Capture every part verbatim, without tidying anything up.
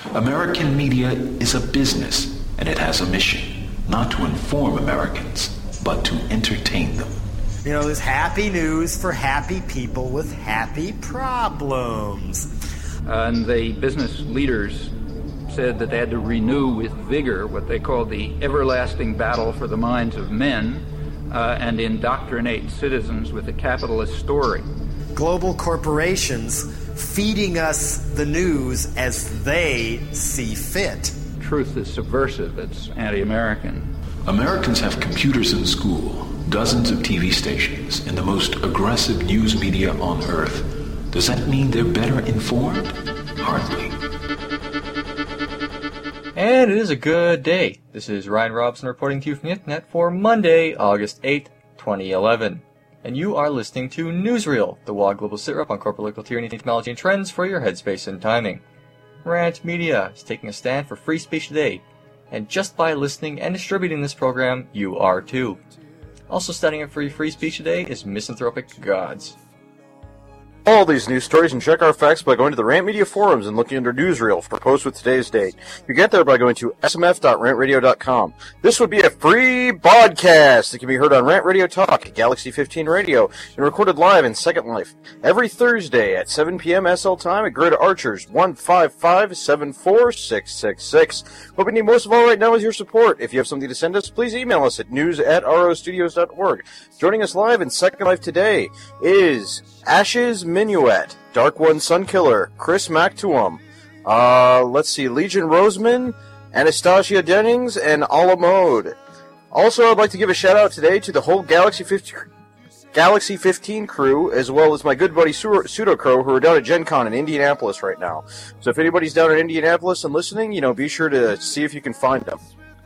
American media is a business, and it has a mission, not to inform Americans, but to entertain them. You know, there's happy news for happy people with happy problems. Uh, and the business leaders said that they had to renew with vigor what they called the everlasting battle for the minds of men uh, and indoctrinate citizens with a capitalist story. Global corporations feeding us the news as they see fit. Truth is subversive, it's anti-American. Americans have computers in school, dozens of T V stations, and the most aggressive news media on Earth. Does that mean they're better informed? Hardly. And it is a good day. This is Ryan Robson reporting to you from the Internet for Monday, August eighth, twenty eleven. And you are listening to Newsreel, the W O G Global Sit-Rep on corporate political tyranny, technology, and trends for your headspace and timing. Rant Media is taking a stand for free speech today, and just by listening and distributing this program, you are too. Also standing up for free speech today is Misanthropic Gods. All these news stories and check our facts by going to the Rant Media forums and looking under Newsreel for posts with today's date. You get there by going to s m f dot rant radio dot com. This would be a free podcast that can be heard on Rant Radio Talk, Galaxy fifteen Radio, and recorded live in Second Life every Thursday at seven p.m. S L time at Grid Archers one five five seven four six six six. What we need most of all right now is your support. If you have something to send us, please email us at news at r o studios dot org. Joining us live in Second Life today is Ashes Minuet, Dark One Sunkiller, Chris Mactuum, uh, let's see, Legion Roseman, Anastasia Dennings, and Ala Mode. Also, I'd like to give a shout out today to the whole Galaxy fifteen, Galaxy fifteen crew, as well as my good buddy Pseudocrow, who are down at Gen Con in Indianapolis right now. So if anybody's down in Indianapolis and listening, you know, be sure to see if you can find them.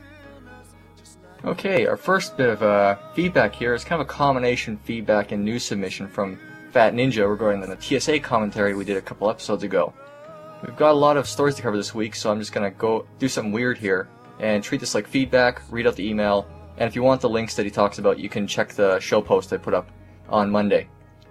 Okay, our first bit of uh, feedback here is kind of a combination feedback and news submission from Fat Ninja regarding the T S A commentary we did a couple episodes ago. We've got a lot of stories to cover this week, so I'm just going to go do something weird here and treat this like feedback, read out the email, and if you want the links that he talks about, you can check the show post I put up on Monday.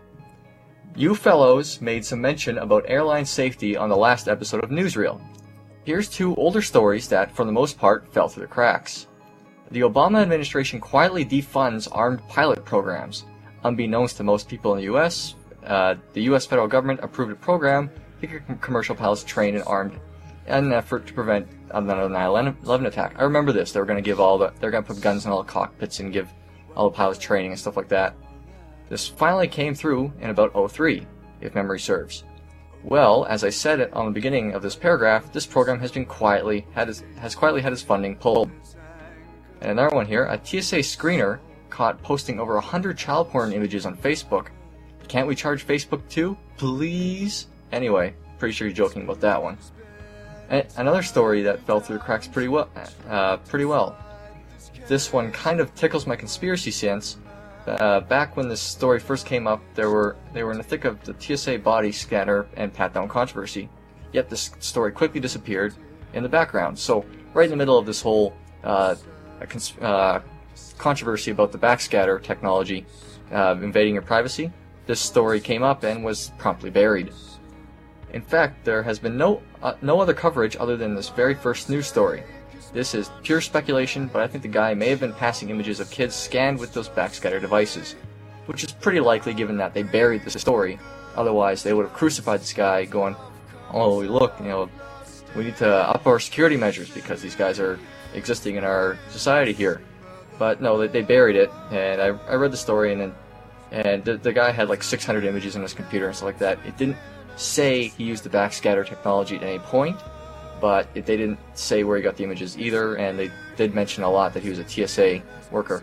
You fellows made some mention about airline safety on the last episode of Newsreel. Here's two older stories that, for the most part, fell through the cracks. The Obama administration quietly defunds armed pilot programs. Unbeknownst to most people in the U S, uh, the U S federal government approved a program to get commercial pilots trained and armed in an effort to prevent another nine eleven attack. I remember this. They were going to give all the, they're going to put guns in all the cockpits and give all the pilots training and stuff like that. This finally came through in about oh three, if memory serves. Well, as I said it on the beginning of this paragraph, this program has been quietly had its, has quietly had its funding pulled. And another one here, a T S A screener caught posting over one hundred child porn images on Facebook. Can't we charge Facebook too? Please? Anyway, pretty sure you're joking about that one. And another story that fell through the cracks pretty well. Uh, pretty well. This one kind of tickles my conspiracy sense. Uh, back when this story first came up, there were they were in the thick of the T S A body scanner and pat-down controversy. Yet this story quickly disappeared in the background. So right in the middle of this whole uh, cons- uh, controversy about the backscatter technology uh, invading your privacy, this story came up and was promptly buried. In fact, there has been no uh, no other coverage other than this very first news story. This is pure speculation, but I think the guy may have been passing images of kids scanned with those backscatter devices, which is pretty likely given that they buried the story. Otherwise, they would have crucified this guy going, oh, look, you know, we need to up our security measures because these guys are existing in our society here. But no, they, they buried it, and I, I read the story, and then, and the, the guy had like six hundred images on his computer and stuff like that. It didn't say he used the backscatter technology at any point, but it, they didn't say where he got the images either, and they did mention a lot that he was a T S A worker.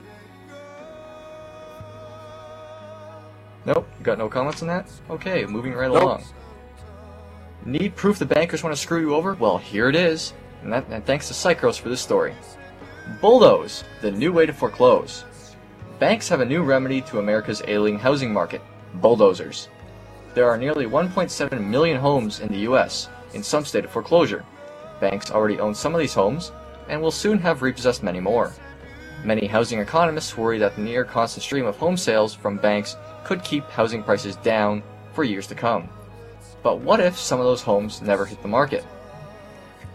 Nope, you got no comments on that? Okay, moving right Nope. along. Need proof the bankers want to screw you over? Well, here it is, and, that, and thanks to Psychros for this story. Bulldoze, the new way to foreclose. Banks have a new remedy to America's ailing housing market, bulldozers. There are nearly one point seven million homes in the U S, in some state of foreclosure. Banks already own some of these homes, and will soon have repossessed many more. Many housing economists worry that the near constant stream of home sales from banks could keep housing prices down for years to come. But what if some of those homes never hit the market?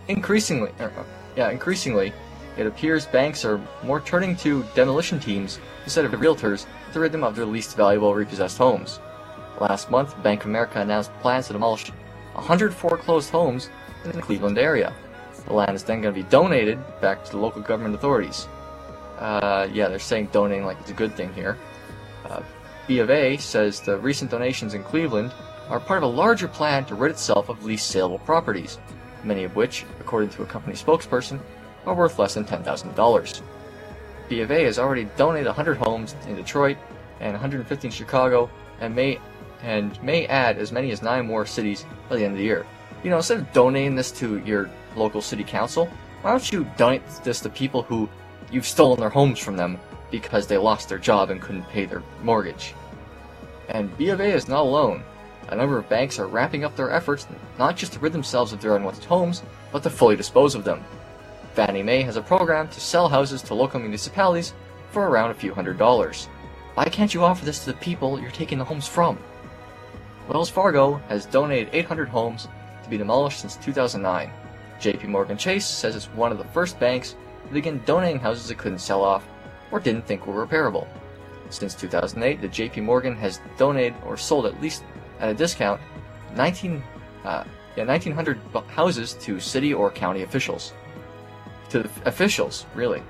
increasingly, er, yeah, increasingly, it appears banks are more turning to demolition teams instead of realtors to rid them of their least valuable repossessed homes. Last month, Bank of America announced plans to demolish one hundred foreclosed homes in the Cleveland area. The land is then going to be donated back to the local government authorities. Uh, yeah, they're saying donating like it's a good thing here. Uh, B of A says the recent donations in Cleveland are part of a larger plan to rid itself of least saleable properties, many of which, according to a company spokesperson, are worth less than ten thousand dollars. B of A has already donated one hundred homes in Detroit and one hundred fifty in Chicago, and may and may add as many as nine more cities by the end of the year. You know, instead of donating this to your local city council, why don't you donate this to people who you've stolen their homes from them because they lost their job and couldn't pay their mortgage? And B of A is not alone. A number of banks are ramping up their efforts not just to rid themselves of their unwanted homes, but to fully dispose of them. Fannie Mae has a program to sell houses to local municipalities for around a few hundred dollars. Why can't you offer this to the people you're taking the homes from? Wells Fargo has donated eight hundred homes to be demolished since two thousand nine. J P Morgan Chase says it's one of the first banks to begin donating houses it couldn't sell off or didn't think were repairable. Since two thousand eight, the J P Morgan has donated or sold at least at a discount nineteen, uh, yeah, nineteen hundred houses to city or county officials. To the officials, really.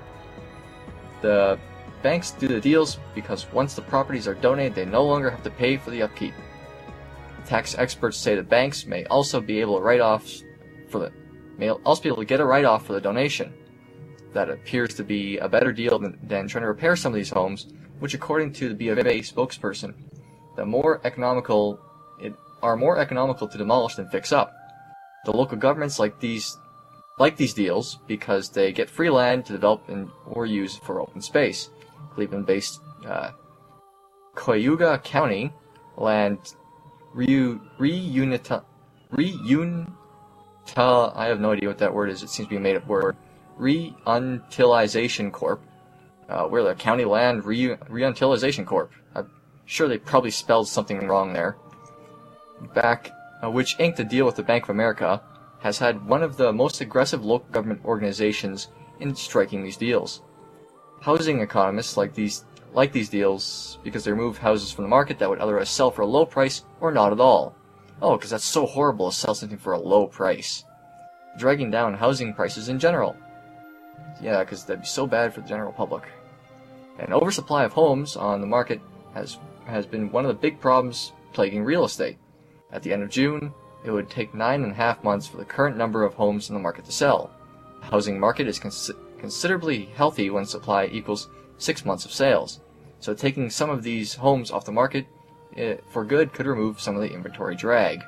The banks do the deals because once the properties are donated, they no longer have to pay for the upkeep. Tax experts say the banks may also be able to write off for the may also be able to get a write-off for the donation. That appears to be a better deal than, than trying to repair some of these homes, which, according to the B of A spokesperson, the more economical it are more economical to demolish than fix up. The local governments like these like these deals because they get free land to develop and or use for open space. Cleveland-based uh, Cayuga County Land Reu, Reunita, Reunita, I have no idea what that word is, it seems to be a made-up word, Reutilization Corp, uh, we're the County Land Reu, Reutilization Corp. I'm sure they probably spelled something wrong there. Back, uh, which inked a deal with the Bank of America, has had one of the most aggressive local government organizations in striking these deals. Housing economists like these like these deals because they remove houses from the market that would otherwise sell for a low price or not at all. Oh, because that's so horrible to sell something for a low price. Dragging down housing prices in general. Yeah, because that'd be so bad for the general public. An oversupply of homes on the market has has been one of the big problems plaguing real estate. At the end of June, it would take nine and a half months for the current number of homes in the market to sell. The housing market is cons- considerably healthy when supply equals six months of sales. So taking some of these homes off the market it, for good could remove some of the inventory drag.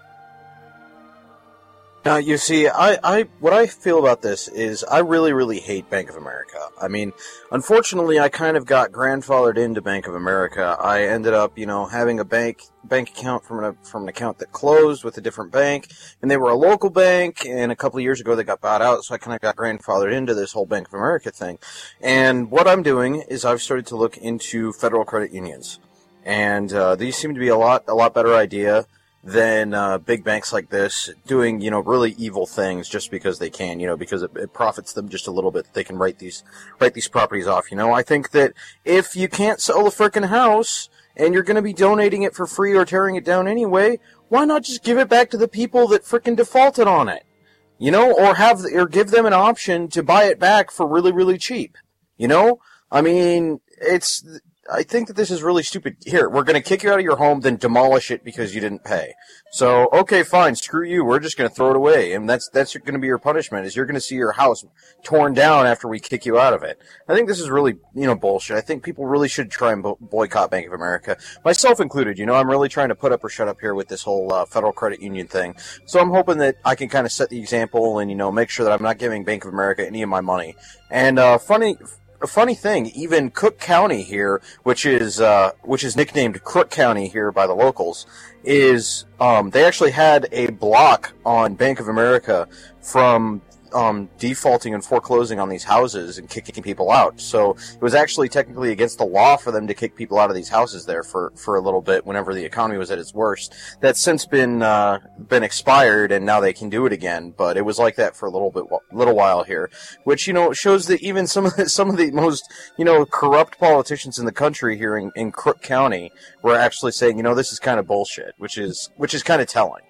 Now, you see, I, I, what I feel about this is I really, really hate Bank of America. I mean, unfortunately, I kind of got grandfathered into Bank of America. I ended up, you know, having a bank bank account from an, from an account that closed with a different bank, and they were a local bank, and a couple of years ago they got bought out, so I kind of got grandfathered into this whole Bank of America thing. And what I'm doing is I've started to look into federal credit unions, and uh, these seem to be a lot, a lot better idea than uh, big banks like this doing, you know, really evil things just because they can, you know, because it, it profits them just a little bit. They can write these write these properties off, you know. I think that if you can't sell a frickin' house and you're going to be donating it for free or tearing it down anyway, why not just give it back to the people that frickin' defaulted on it, you know, or have or give them an option to buy it back for really, really cheap, you know? I mean, it's. I think that this is really stupid. Here, we're going to kick you out of your home, then demolish it because you didn't pay. So, okay, fine, screw you. We're just going to throw it away. And that's that's going to be your punishment, is you're going to see your house torn down after we kick you out of it. I think this is really, you know, bullshit. I think people really should try and bo- boycott Bank of America, myself included. You know, I'm really trying to put up or shut up here with this whole uh, federal credit union thing. So I'm hoping that I can kind of set the example and, you know, make sure that I'm not giving Bank of America any of my money. And uh, funny... A funny thing, even Cook County here, which is uh, which is nicknamed Crook County here by the locals, is um, they actually had a block on Bank of America from um, defaulting and foreclosing on these houses and kicking people out. So it was actually technically against the law for them to kick people out of these houses there for, for a little bit whenever the economy was at its worst. That's since been uh, been expired, and now they can do it again. But it was like that for a little bit, little while here, which, you know, shows that even some of the, some of the most, you know, corrupt politicians in the country here in, in Crook County were actually saying, you know, this is kind of bullshit, which is which is kind of telling.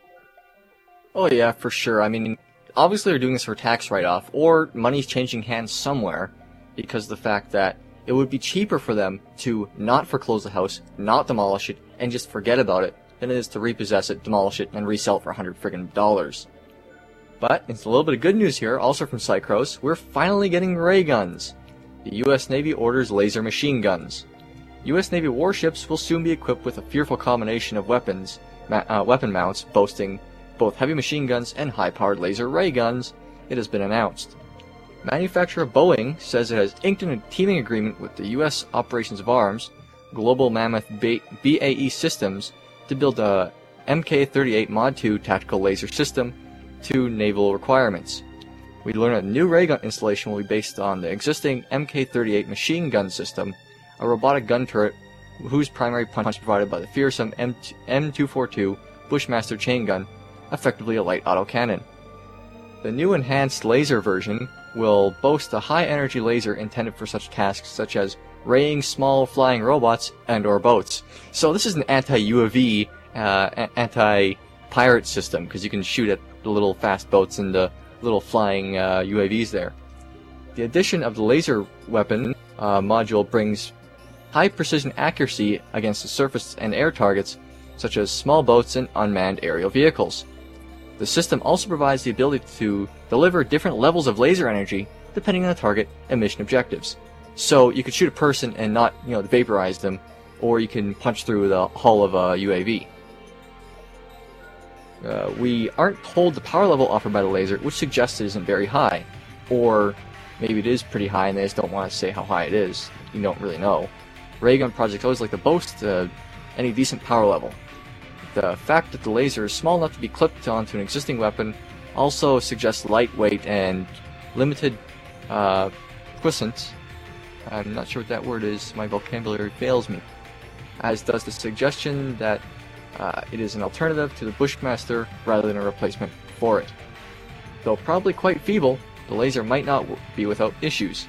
Oh yeah, for sure. I mean, obviously they're doing this for tax write-off, or money's changing hands somewhere, because of the fact that it would be cheaper for them to not foreclose the house, not demolish it, and just forget about it, than it is to repossess it, demolish it, and resell it for a hundred friggin' dollars. But, it's a little bit of good news here, also from Psychros, we're finally getting ray guns. The U S Navy orders laser machine guns. U S Navy warships will soon be equipped with a fearful combination of weapons, ma- uh, weapon mounts boasting both heavy machine guns and high-powered laser ray guns, it has been announced. Manufacturer Boeing says it has inked in a teaming agreement with the U S Operations of Arms, Global Mammoth B A E Systems, to build a M K thirty-eight Mod two tactical laser system to naval requirements. We learn that the new ray gun installation will be based on the existing M K thirty-eight machine gun system, a robotic gun turret whose primary punch is provided by the fearsome M two forty-two Bushmaster chain gun, effectively a light autocannon. The new enhanced laser version will boast a high-energy laser intended for such tasks such as raying small flying robots and or boats. So this is an anti-U A V, uh, anti-pirate system, because you can shoot at the little fast boats and the little flying uh, U A Vs there. The addition of the laser weapon uh, module brings high-precision accuracy against the surface and air targets, such as small boats and unmanned aerial vehicles. The system also provides the ability to deliver different levels of laser energy depending on the target and mission objectives. So you could shoot a person and not, you know, vaporize them, or you can punch through the hull of a U A V. Uh, we aren't told the power level offered by the laser, which suggests it isn't very high. Or maybe it is pretty high and they just don't want to say how high it is. You don't really know. Raygun projects always like to boast uh, any decent power level. The fact that the laser is small enough to be clipped onto an existing weapon also suggests lightweight and limited uh, quiescence. I'm not sure what that word is, my vocabulary fails me. As does the suggestion that uh, it is an alternative to the Bushmaster rather than a replacement for it. Though probably quite feeble, the laser might not be without issues.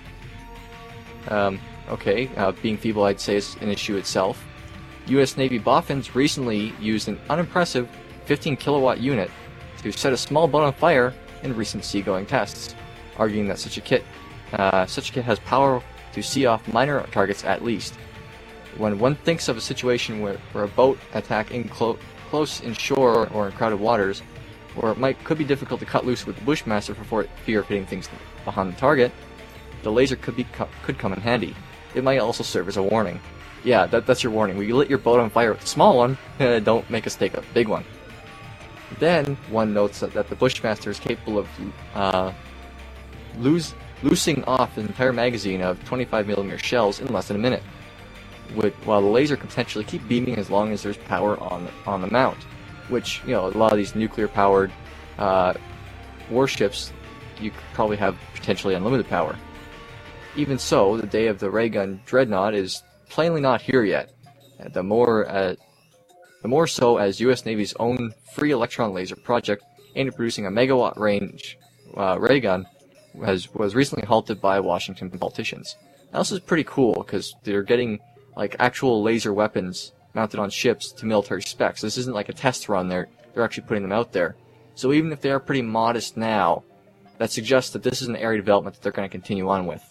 Um, okay, uh, being feeble I'd say is an issue itself. U S Navy boffins recently used an unimpressive fifteen kilowatt unit to set a small boat on fire in recent seagoing tests, arguing that such a kit, uh, such a kit has power to see off minor targets at least. When one thinks of a situation where, where a boat attack in clo close inshore or in crowded waters, where it might could be difficult to cut loose with the Bushmaster for fear of hitting things behind the target, the laser could be could come in handy. It might also serve as a warning. Yeah, that, that's your warning. When you lit your boat on fire with a small one, uh, don't make us take a big one. Then, one notes that, that the Bushmaster is capable of uh, lose, loosing off an entire magazine of twenty-five millimeter shells in less than a minute, with, while the laser can potentially keep beaming as long as there's power on, on the mount, which, you know, a lot of these nuclear-powered uh, warships, you could probably have potentially unlimited power. Even so, the day of the Raygun Dreadnought is plainly not here yet. The more, uh, the more so as U S Navy's own free electron laser project aimed at producing a megawatt range uh, ray gun has, was recently halted by Washington politicians. Now, this is pretty cool because they're getting like actual laser weapons mounted on ships to military specs. This isn't like a test run. They're they're actually putting them out there. So even if they are pretty modest now, that suggests that this is an area of development that they're going to continue on with.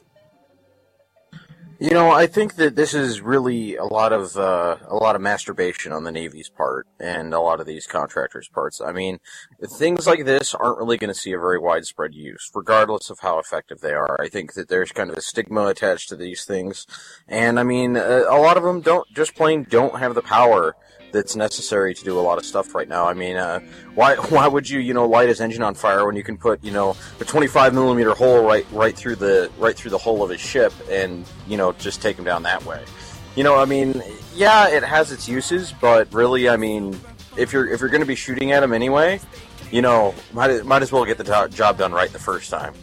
You know, I think that this is really a lot of uh, a lot of masturbation on the Navy's part and a lot of these contractors' parts. I mean, things like this aren't really going to see a very widespread use, regardless of how effective they are. I think that there's kind of a stigma attached to these things, and I mean, a, a lot of them don't just plain don't have the power that's necessary to do a lot of stuff right now. I mean, uh, why why would you you know light his engine on fire when you can put you know a twenty-five millimeter hole right right through the right through the hull of his ship and you know just take him down that way? You know, I mean, yeah, it has its uses, but really, I mean, if you're if you're going to be shooting at him anyway, you know, might might as well get the to- job done right the first time.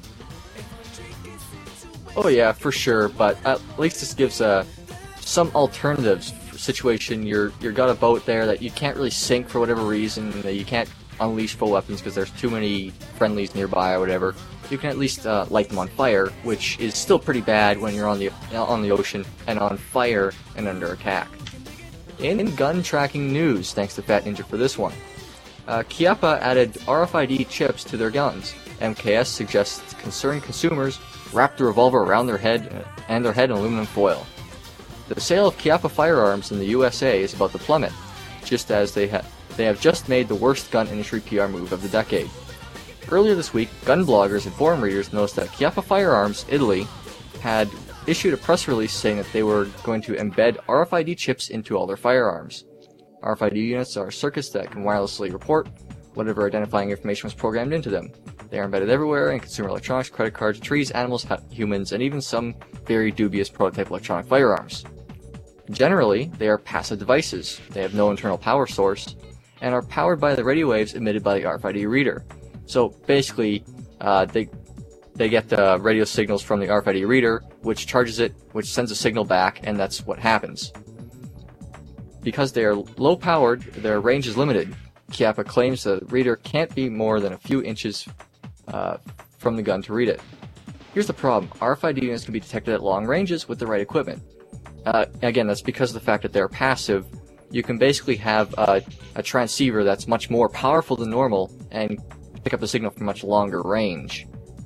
Oh yeah, for sure. But at least this gives uh, some alternatives. For situation you're you're got a boat there that you can't really sink for whatever reason. That you can't unleash full weapons because there's too many friendlies nearby or whatever. You can at least uh, light them on fire, which is still pretty bad when you're on the on the ocean and on fire and under attack. In gun tracking news, thanks to Fat Ninja for this one. Uh, Chiappa added R F I D chips to their guns. M K S suggests concerned consumers wrap the revolver around their head and their head in aluminum foil. The sale of Chiappa firearms in the U S A is about to plummet, just as they, ha- they have just made the worst gun industry P R move of the decade. Earlier this week, gun bloggers and forum readers noticed that Chiappa Firearms, Italy, had issued a press release saying that they were going to embed R F I D chips into all their firearms. R F I D units are circuits that can wirelessly report whatever identifying information was programmed into them. They are embedded everywhere in consumer electronics, credit cards, trees, animals, humans, and even some very dubious prototype electronic firearms. Generally, they are passive devices. They have no internal power source and are powered by the radio waves emitted by the R F I D reader. So basically, uh, they they get the radio signals from the R F I D reader, which charges it, which sends a signal back, and that's what happens. Because they are low-powered, their range is limited. Chiappa claims the reader can't be more than a few inches uh, from the gun to read it. Here's the problem. R F I D units can be detected at long ranges with the right equipment. Uh, again, that's because of the fact that they're passive. You can basically have a, a transceiver that's much more powerful than normal and pick up a signal from much longer range.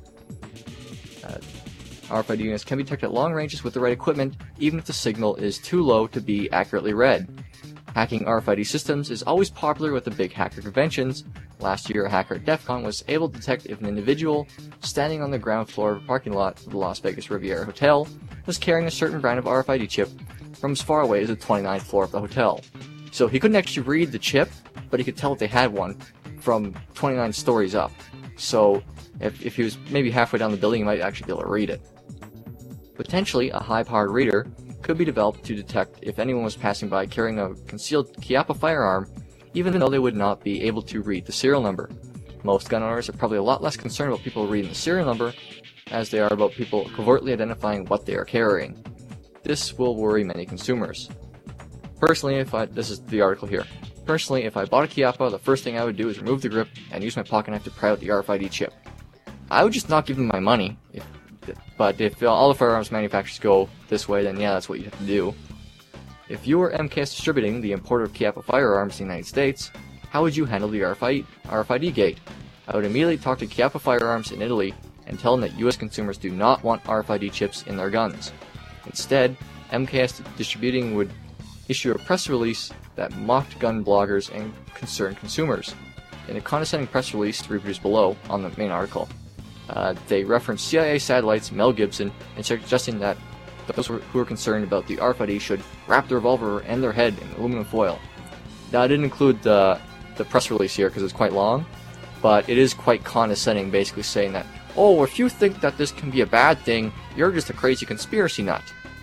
Uh, R F I D units can be detected at long ranges with the right equipment, even if the signal is too low to be accurately read. Hacking R F I D systems is always popular with the big hacker conventions. Last year, a hacker at DEF CON was able to detect if an individual standing on the ground floor of a parking lot of the Las Vegas Riviera Hotel was carrying a certain brand of R F I D chip from as far away as the twenty-ninth floor of the hotel. So he couldn't actually read the chip, but he could tell if they had one from twenty-nine stories up. So if, if he was maybe halfway down the building, he might actually be able to read it. Potentially, a high-powered reader could be developed to detect if anyone was passing by carrying a concealed Chiappa firearm, even though they would not be able to read the serial number. Most gun owners are probably a lot less concerned about people reading the serial number as they are about people covertly identifying what they are carrying. This will worry many consumers. Personally, if I, this is the article here. Personally, if I bought a Chiappa, the first thing I would do is remove the grip and use my pocket knife to pry out the R F I D chip. I would just not give them my money, if, but if all the firearms manufacturers go this way, then yeah, that's what you have to do. If you were M K S Distributing, the importer of Chiappa firearms in the United States, how would you handle the R F I D gate? I would immediately talk to Chiappa Firearms in Italy and tell them that U S consumers do not want R F I D chips in their guns. Instead, M K S Distributing would issue a press release that mocked gun bloggers and concerned consumers. In a condescending press release reproduced below on the main article, uh, they referenced C I A satellites Mel Gibson and suggesting that those who are concerned about the R F I D should wrap their revolver and their head in aluminum foil. Now, I didn't include the, the press release here because it's quite long, but it is quite condescending, basically saying that, oh, if you think that this can be a bad thing, you're just a crazy conspiracy nut.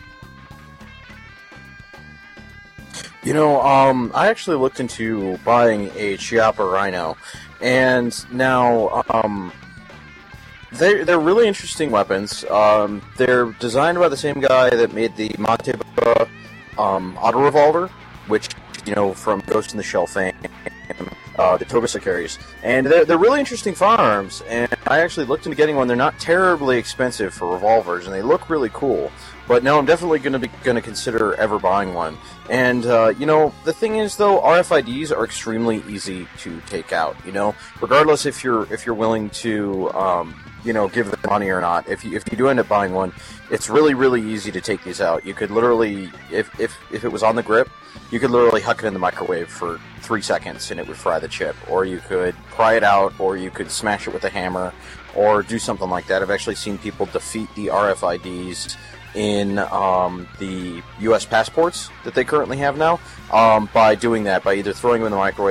You know, um, I actually looked into buying a Chiappa Rhino, and now, um, they're, they're really interesting weapons. Um, they're designed by the same guy that made the Mateba, um, auto revolver, which, you know, from Ghost in the Shell fame, uh, the Tobasa carries. And they're, they're really interesting firearms, and I actually looked into getting one. They're not terribly expensive for revolvers, and they look really cool. But now I'm definitely going to be going to consider ever buying one. And, uh, you know, the thing is, though, R F I Ds are extremely easy to take out, you know? Regardless if you're if you're willing to, um, you know, give them money or not. If you, if you do end up buying one, it's really, really easy to take these out. You could literally, if, if, if it was on the grip, you could literally huck it in the microwave for three seconds and it would fry the chip. Or you could pry it out, or you could smash it with a hammer, or do something like that. I've actually seen people defeat the R F I Ds in um, the U S passports that they currently have now um, by doing that, by either throwing them in the microwave,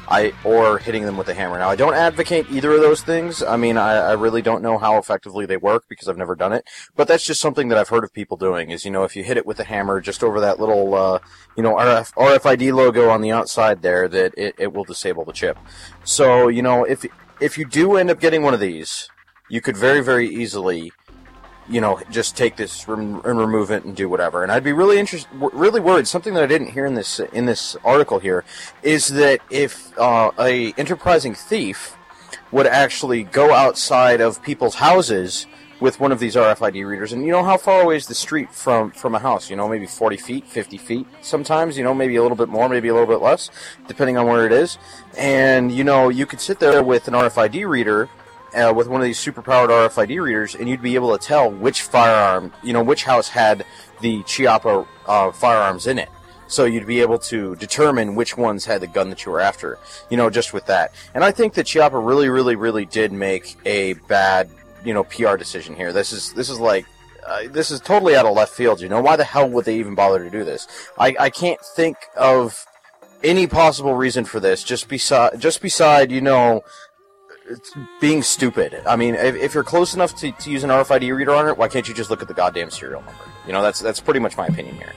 I or hitting them with a hammer. Now, I don't advocate either of those things. I mean, I, I really don't know how effectively they work because I've never done it. But that's just something that I've heard of people doing. Is, you know, if you hit it with a hammer just over that little, uh, you know, R F, R F I D logo on the outside there, that it, it will disable the chip. So, you know, if if you do end up getting one of these, you could very, very easily, you know, just take this and remove it and do whatever. And I'd be really interested, really worried. Something that I didn't hear in this in this article here is that if uh, a enterprising thief would actually go outside of people's houses with one of these R F I D readers, and you know how far away is the street from from a house? You know, maybe forty feet, fifty feet. Sometimes, you know, maybe a little bit more, maybe a little bit less, depending on where it is. And you know, you could sit there with an R F I D reader. Uh, with one of these super-powered R F I D readers, and you'd be able to tell which firearm, you know, which house had the Chiappa uh, firearms in it. So you'd be able to determine which ones had the gun that you were after, you know, just with that. And I think that Chiappa really, really, really did make a bad, you know, P R decision here. This is, this is like, uh, this is totally out of left field, you know. Why the hell would they even bother to do this? I, I can't think of any possible reason for this, just beside, just beside, you know, it's being stupid. I mean, if, if you're close enough to, to use an R F I D reader on it, why can't you just look at the goddamn serial number? You know, that's that's pretty much my opinion here.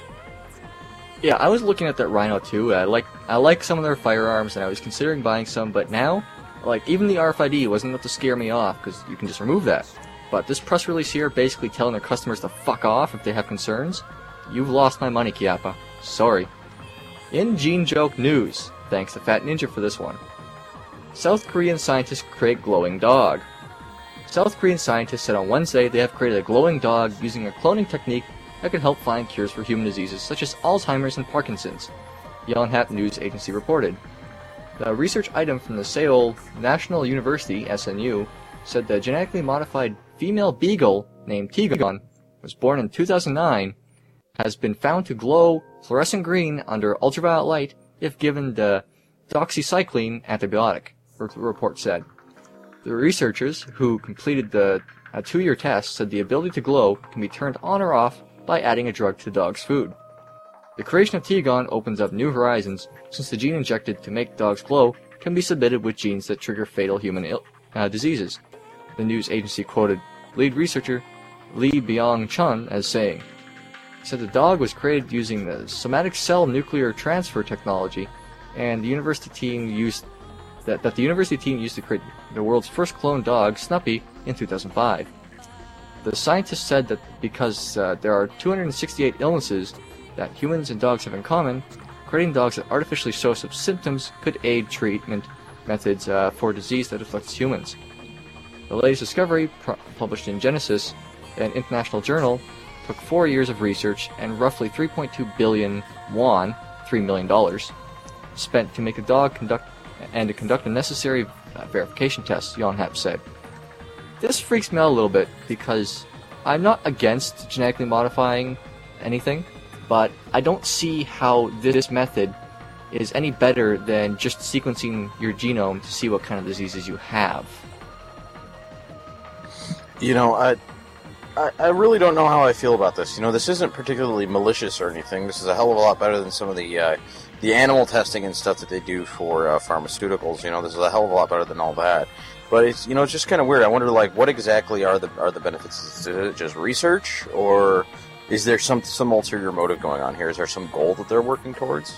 Yeah, I was looking at that Rhino too. I like I like some of their firearms, and I was considering buying some. But now, like even the R F I D wasn't enough to scare me off because you can just remove that. But this press release here, basically telling their customers to fuck off if they have concerns. You've lost my money, Chiappa. Sorry. In Gene Joke news, thanks to Fat Ninja for this one. South Korean scientists create glowing dog. South Korean scientists said on Wednesday they have created a glowing dog using a cloning technique that could help find cures for human diseases such as Alzheimer's and Parkinson's, Yonhap News Agency reported. The research item from the Seoul National University, S N U, said the genetically modified female beagle named Tigon was born in two thousand nine, has been found to glow fluorescent green under ultraviolet light if given the doxycycline antibiotic, the report said. The researchers, who completed the a two-year test, said the ability to glow can be turned on or off by adding a drug to the dog's food. The creation of Tigon opens up new horizons, since the gene injected to make dogs glow can be submitted with genes that trigger fatal human Ill, uh, diseases. The news agency quoted lead researcher Lee Byung-chun as saying, he said the dog was created using the somatic cell nuclear transfer technology, and the university team used that, that the university team used to create the world's first cloned dog, Snuppy, in two thousand five. The scientists said that because uh, there are two hundred sixty-eight illnesses that humans and dogs have in common, creating dogs that artificially show some symptoms could aid treatment methods uh, for disease that afflicts humans. The latest discovery, pr- published in Genesis, an international journal, took four years of research and roughly three point two billion won, three million dollars, spent to make a dog conduct and to conduct the necessary uh, verification tests, Yonhap said. This freaks me out a little bit because I'm not against genetically modifying anything, but I don't see how this method is any better than just sequencing your genome to see what kind of diseases you have. You know, I, I, I really don't know how I feel about this. You know, this isn't particularly malicious or anything. This is a hell of a lot better than some of the uh, the animal testing and stuff that they do for uh, pharmaceuticals. You know, this is a hell of a lot better than all that. But it's, you know, it's just kind of weird. I wonder, like, what exactly are the are the benefits? Is it just research, or is there some some ulterior motive going on here? Is there some goal that they're working towards?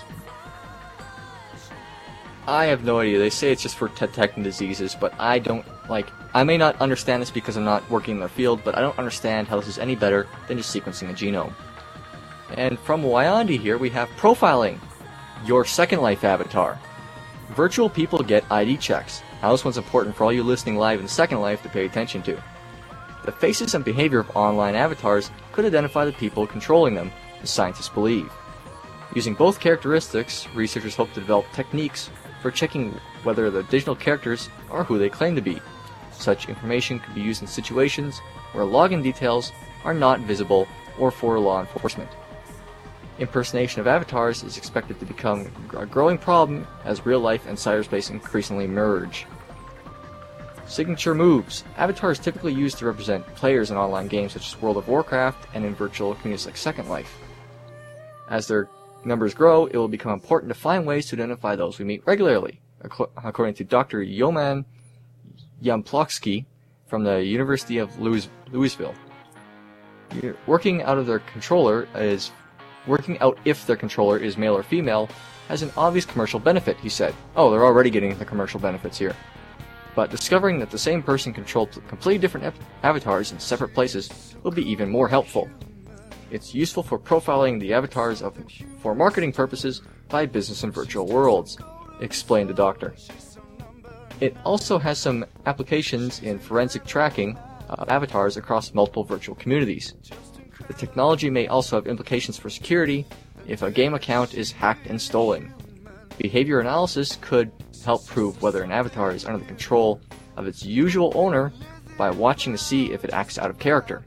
I have no idea. They say it's just for detecting diseases, but I don't, like, I may not understand this because I'm not working in the field, but I don't understand how this is any better than just sequencing a genome. And from Wyandi here, we have profiling, your Second Life avatar. Virtual people get I D checks. Now this one's important for all you listening live in Second Life to pay attention to. The faces and behavior of online avatars could identify the people controlling them, the scientists believe. Using both characteristics, researchers hope to develop techniques for checking whether the digital characters are who they claim to be. Such information could be used in situations where login details are not visible or for law enforcement. Impersonation of avatars is expected to become a growing problem as real life and cyberspace increasingly merge. Signature moves. Avatars typically used to represent players in online games such as World of Warcraft and in virtual communities like Second Life. As their numbers grow, it will become important to find ways to identify those we meet regularly, according to Doctor Yoman Yamploksky from the University of Louis- Louisville. Working out of their controller is working out if their controller is male or female has an obvious commercial benefit, he said. Oh, they're already getting the commercial benefits here. But discovering that the same person controlled completely different av- avatars in separate places will be even more helpful. It's useful for profiling the avatars of, for marketing purposes by business and virtual worlds, explained the doctor. It also has some applications in forensic tracking of avatars across multiple virtual communities. The technology may also have implications for security if a game account is hacked and stolen. Behavior analysis could help prove whether an avatar is under the control of its usual owner by watching to see if it acts out of character.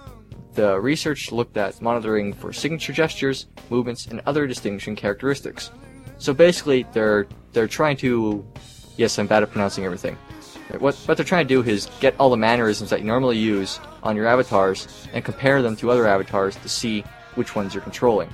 The research looked at monitoring for signature gestures, movements, and other distinguishing characteristics. So basically, they're they're trying to... Yes, I'm bad at pronouncing everything. What, what they're trying to do is get all the mannerisms that you normally use on your avatars and compare them to other avatars to see which ones you're controlling.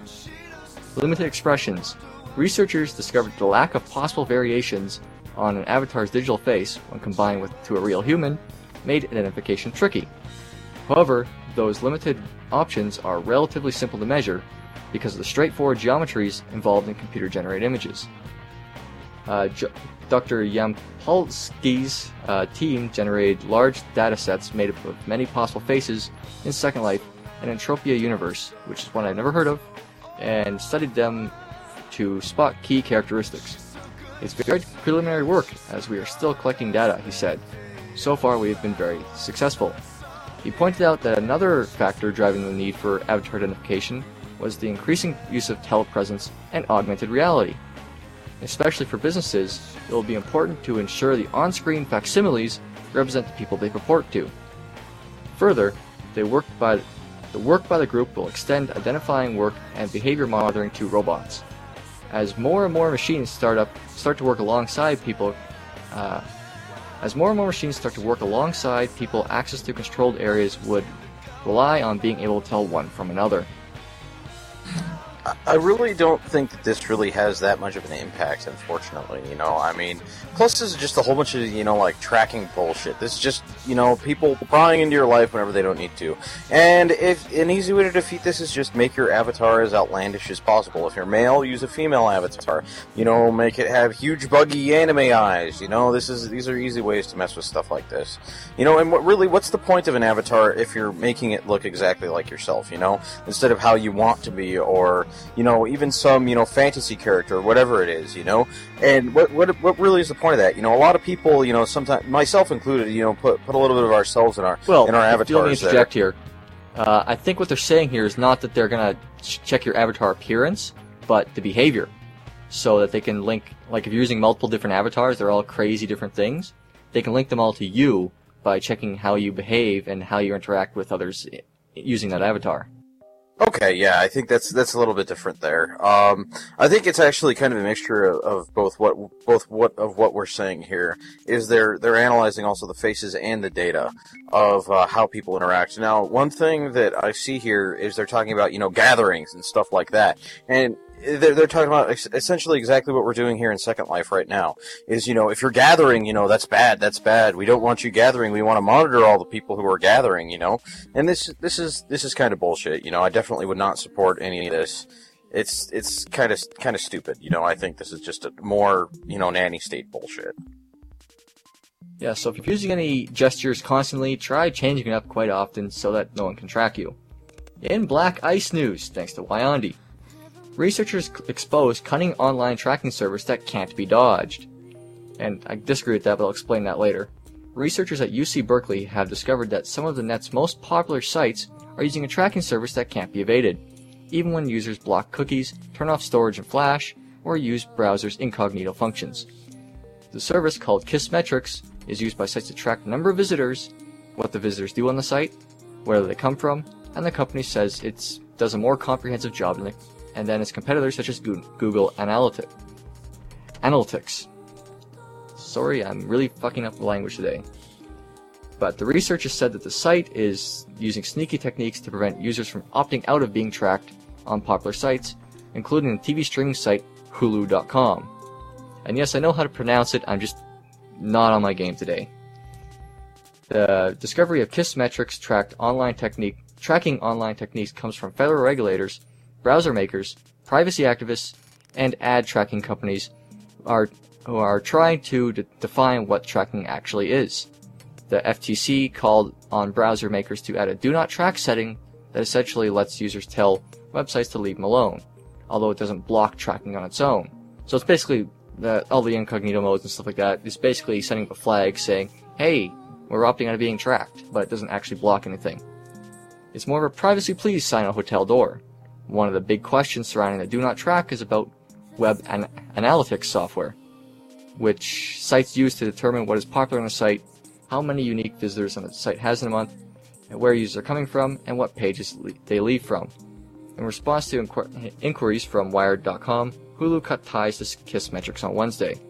Limited expressions. Researchers discovered the lack of possible variations on an avatar's digital face when combined with to a real human made identification tricky. However, those limited options are relatively simple to measure because of the straightforward geometries involved in computer-generated images. Uh, jo- Doctor Yampolsky's uh, team generated large datasets made up of many possible faces in Second Life and Entropia Universe, which is one I've never heard of, and studied them to spot key characteristics. It's very preliminary work, as we are still collecting data, he said. So far, we have been very successful. He pointed out that another factor driving the need for avatar identification was the increasing use of telepresence and augmented reality. Especially for businesses, it will be important to ensure the on-screen facsimiles represent the people they purport to. Further, they work by, the work by the group will extend identifying work and behavior monitoring to robots. As more and more machines start up start to work alongside people, uh, as more and more machines start to work alongside people, access to controlled areas would rely on being able to tell one from another. I really don't think that this really has that much of an impact, unfortunately, you know, I mean, plus this is just a whole bunch of, you know, like, tracking bullshit. This is just, you know, people prying into your life whenever they don't need to. And if an easy way to defeat this is just make your avatar as outlandish as possible. If you're male, use a female avatar. You know, make it have huge, buggy anime eyes, you know, this is, these are easy ways to mess with stuff like this. You know, and what really, what's the point of an avatar if you're making it look exactly like yourself, you know, instead of how you want to be, or, you know, even some, you know, fantasy character, whatever it is, you know? And what what what really is the point of that? You know, a lot of people, you know, sometimes, myself included, you know, put put a little bit of ourselves in our well, in our avatars. Well, let me interject here. Uh, I think what they're saying here is not that they're going to ch- check your avatar appearance, but the behavior. So that they can link, like if you're using multiple different avatars, they're all crazy different things, they can link them all to you by checking how you behave and how you interact with others using that avatar. Okay, yeah, I think that's that's a little bit different there. Um, I think it's actually kind of a mixture of, of both what both what of what we're saying here is they're they're analyzing also the faces and the data of uh, how people interact. Now, one thing that I see here is they're talking about, you know, gatherings and stuff like that, and they're, they're talking about ex- essentially exactly what we're doing here in Second Life right now. Is, you know, if you're gathering, you know, that's bad, that's bad. We don't want you gathering. We want to monitor all the people who are gathering, you know. And this this is this is kind of bullshit. You know, I definitely would not support any of this. It's it's kind of kind of stupid. You know, I think this is just a more, you know, nanny state bullshit. Yeah, so if you're using any gestures constantly, try changing it up quite often so that no one can track you. In Black Ice news, thanks to Wyandi. Researchers exposed cunning online tracking servers that can't be dodged. And I disagree with that, but I'll explain that later. Researchers at U C Berkeley have discovered that some of the net's most popular sites are using a tracking service that can't be evaded, even when users block cookies, turn off storage and flash, or use browser's incognito functions. The service, called Kissmetrics, is used by sites to track the number of visitors, what the visitors do on the site, where they come from, and the company says it does a more comprehensive job than, the, and than its competitors such as Google Analytics. Analytics. Sorry, I'm really fucking up the language today. But the researchers said that the site is using sneaky techniques to prevent users from opting out of being tracked on popular sites, including the T V streaming site Hulu dot com. And yes, I know how to pronounce it, I'm just not on my game today. The discovery of Kissmetrics tracked online technique, tracking online techniques comes from federal regulators, browser makers, privacy activists, and ad tracking companies are, who are trying to d- define what tracking actually is. The F T C called on browser makers to add a do not track setting that essentially lets users tell websites to leave them alone, although it doesn't block tracking on its own. So it's basically the, all the incognito modes and stuff like that. It's basically setting up a flag saying, hey, we're opting out of being tracked, but it doesn't actually block anything. It's more of a privacy please sign on a hotel door. One of the big questions surrounding the do not track is about web an- analytics software, which sites use to determine what is popular on a site, how many unique visitors on the site has in a month, and where users are coming from, and what pages le- they leave from. In response to inqu- inquiries from Wired dot com, Hulu cut ties to Kissmetrics on Wednesday.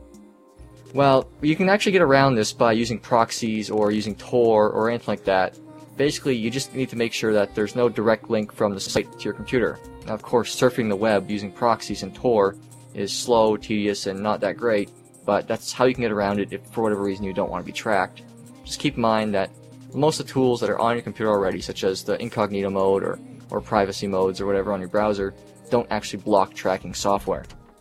Well, you can actually get around this by using proxies or using Tor or anything like that. Basically, you just need to make sure that there's no direct link from the site to your computer. Now, of course, surfing the web using proxies and Tor is slow, tedious, and not that great, but that's how you can get around it if for whatever reason you don't want to be tracked. Just keep in mind that most of the tools that are on your computer already, such as the incognito mode or, or privacy modes or whatever on your browser, don't actually block tracking software.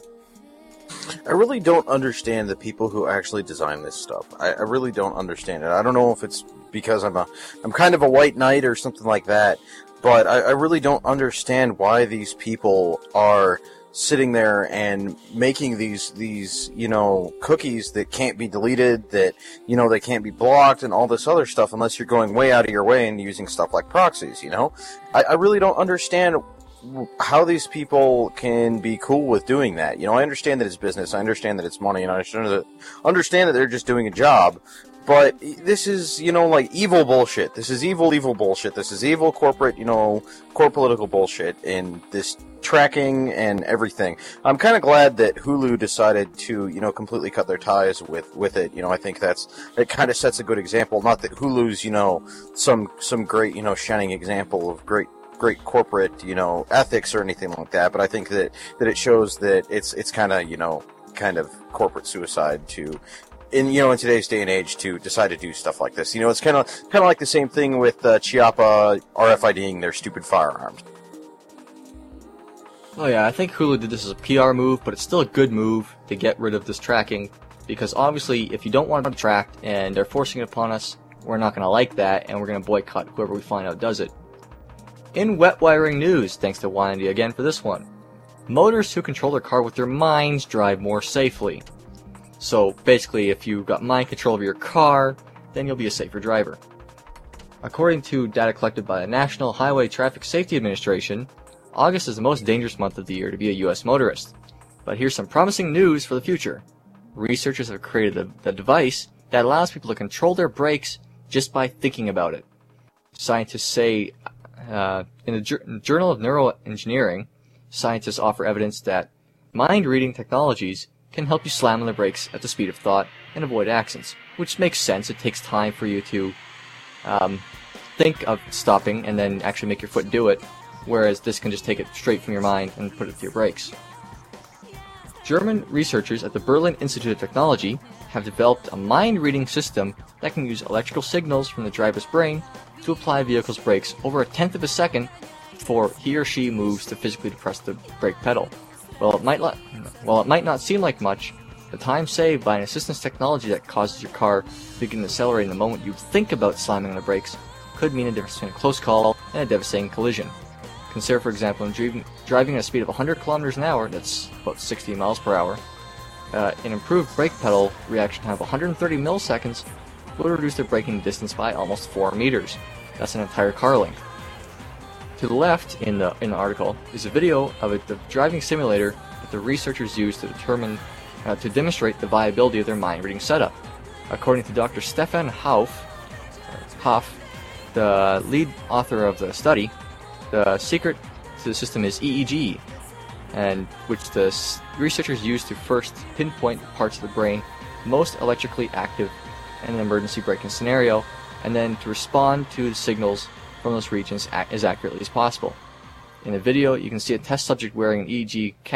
I really don't understand the people who actually design this stuff. I, I really don't understand it. I don't know if it's because I'm a, I'm kind of a white knight or something like that, but I, I really don't understand why these people are sitting there and making these, these, you know, cookies that can't be deleted, that, you know, they can't be blocked and all this other stuff unless you're going way out of your way and using stuff like proxies, you know? I, I really don't understand how these people can be cool with doing that. You know, I understand that it's business, I understand that it's money, and I understand that, understand that they're just doing a job, but this is, you know, like evil bullshit. This is evil, evil bullshit. This is evil corporate, you know, core political bullshit, and this tracking and everything. I'm kind of glad that Hulu decided to, you know, completely cut their ties with, with it. You know, I think that's, it kind of sets a good example. Not that Hulu's, you know, some, some great, you know, shining example of great great corporate, you know, ethics or anything like that, but I think that, that it shows that it's it's kind of, you know, kind of corporate suicide to, in, you know, in today's day and age, to decide to do stuff like this. You know, it's kind of kind of like the same thing with uh, Chiappa R F IDing their stupid firearms. Oh yeah, I think Hulu did this as a P R move, but it's still a good move to get rid of this tracking, because obviously if you don't want to be tracked and they're forcing it upon us, we're not going to like that, and we're going to boycott whoever we find out does it. In wet wiring news, thanks to Wandy again for this one, motorists who control their car with their minds drive more safely. So basically, if you've got mind control of your car, then you'll be a safer driver. According to data collected by the National Highway Traffic Safety Administration, August is the most dangerous month of the year to be a U S motorist. But here's some promising news for the future. Researchers have created a, a device that allows people to control their brakes just by thinking about it. Scientists say Uh, in the Jur- Journal of Neuroengineering, scientists offer evidence that mind-reading technologies can help you slam on the brakes at the speed of thought and avoid accidents, which makes sense. It takes time for you to um, think of stopping and then actually make your foot do it, whereas this can just take it straight from your mind and put it to your brakes. German researchers at the Berlin Institute of Technology have developed a mind-reading system that can use electrical signals from the driver's brain to apply a vehicle's brakes over a tenth of a second before he or she moves to physically depress the brake pedal. While it might not, while it might not seem like much, the time saved by an assistance technology that causes your car to begin accelerating the moment you think about slamming on the brakes could mean a difference between a close call and a devastating collision. Consider, for example, in driving, driving at a speed of one hundred kilometers an hour, that's about sixty miles per hour, uh, an improved brake pedal reaction time of one hundred thirty milliseconds would reduce the braking distance by almost four meters. That's an entire car length. To the left in the in the article is a video of a the driving simulator that the researchers used to determine uh, to demonstrate the viability of their mind-reading setup. According to Doctor Stefan Hauf, Hoff, the lead author of the study, the secret to the system is E E G, and which the s- researchers used to first pinpoint parts of the brain most electrically active in an emergency braking scenario, and then to respond to the signals from those regions as accurately as possible. In the video, you can see a test subject wearing an E E G cap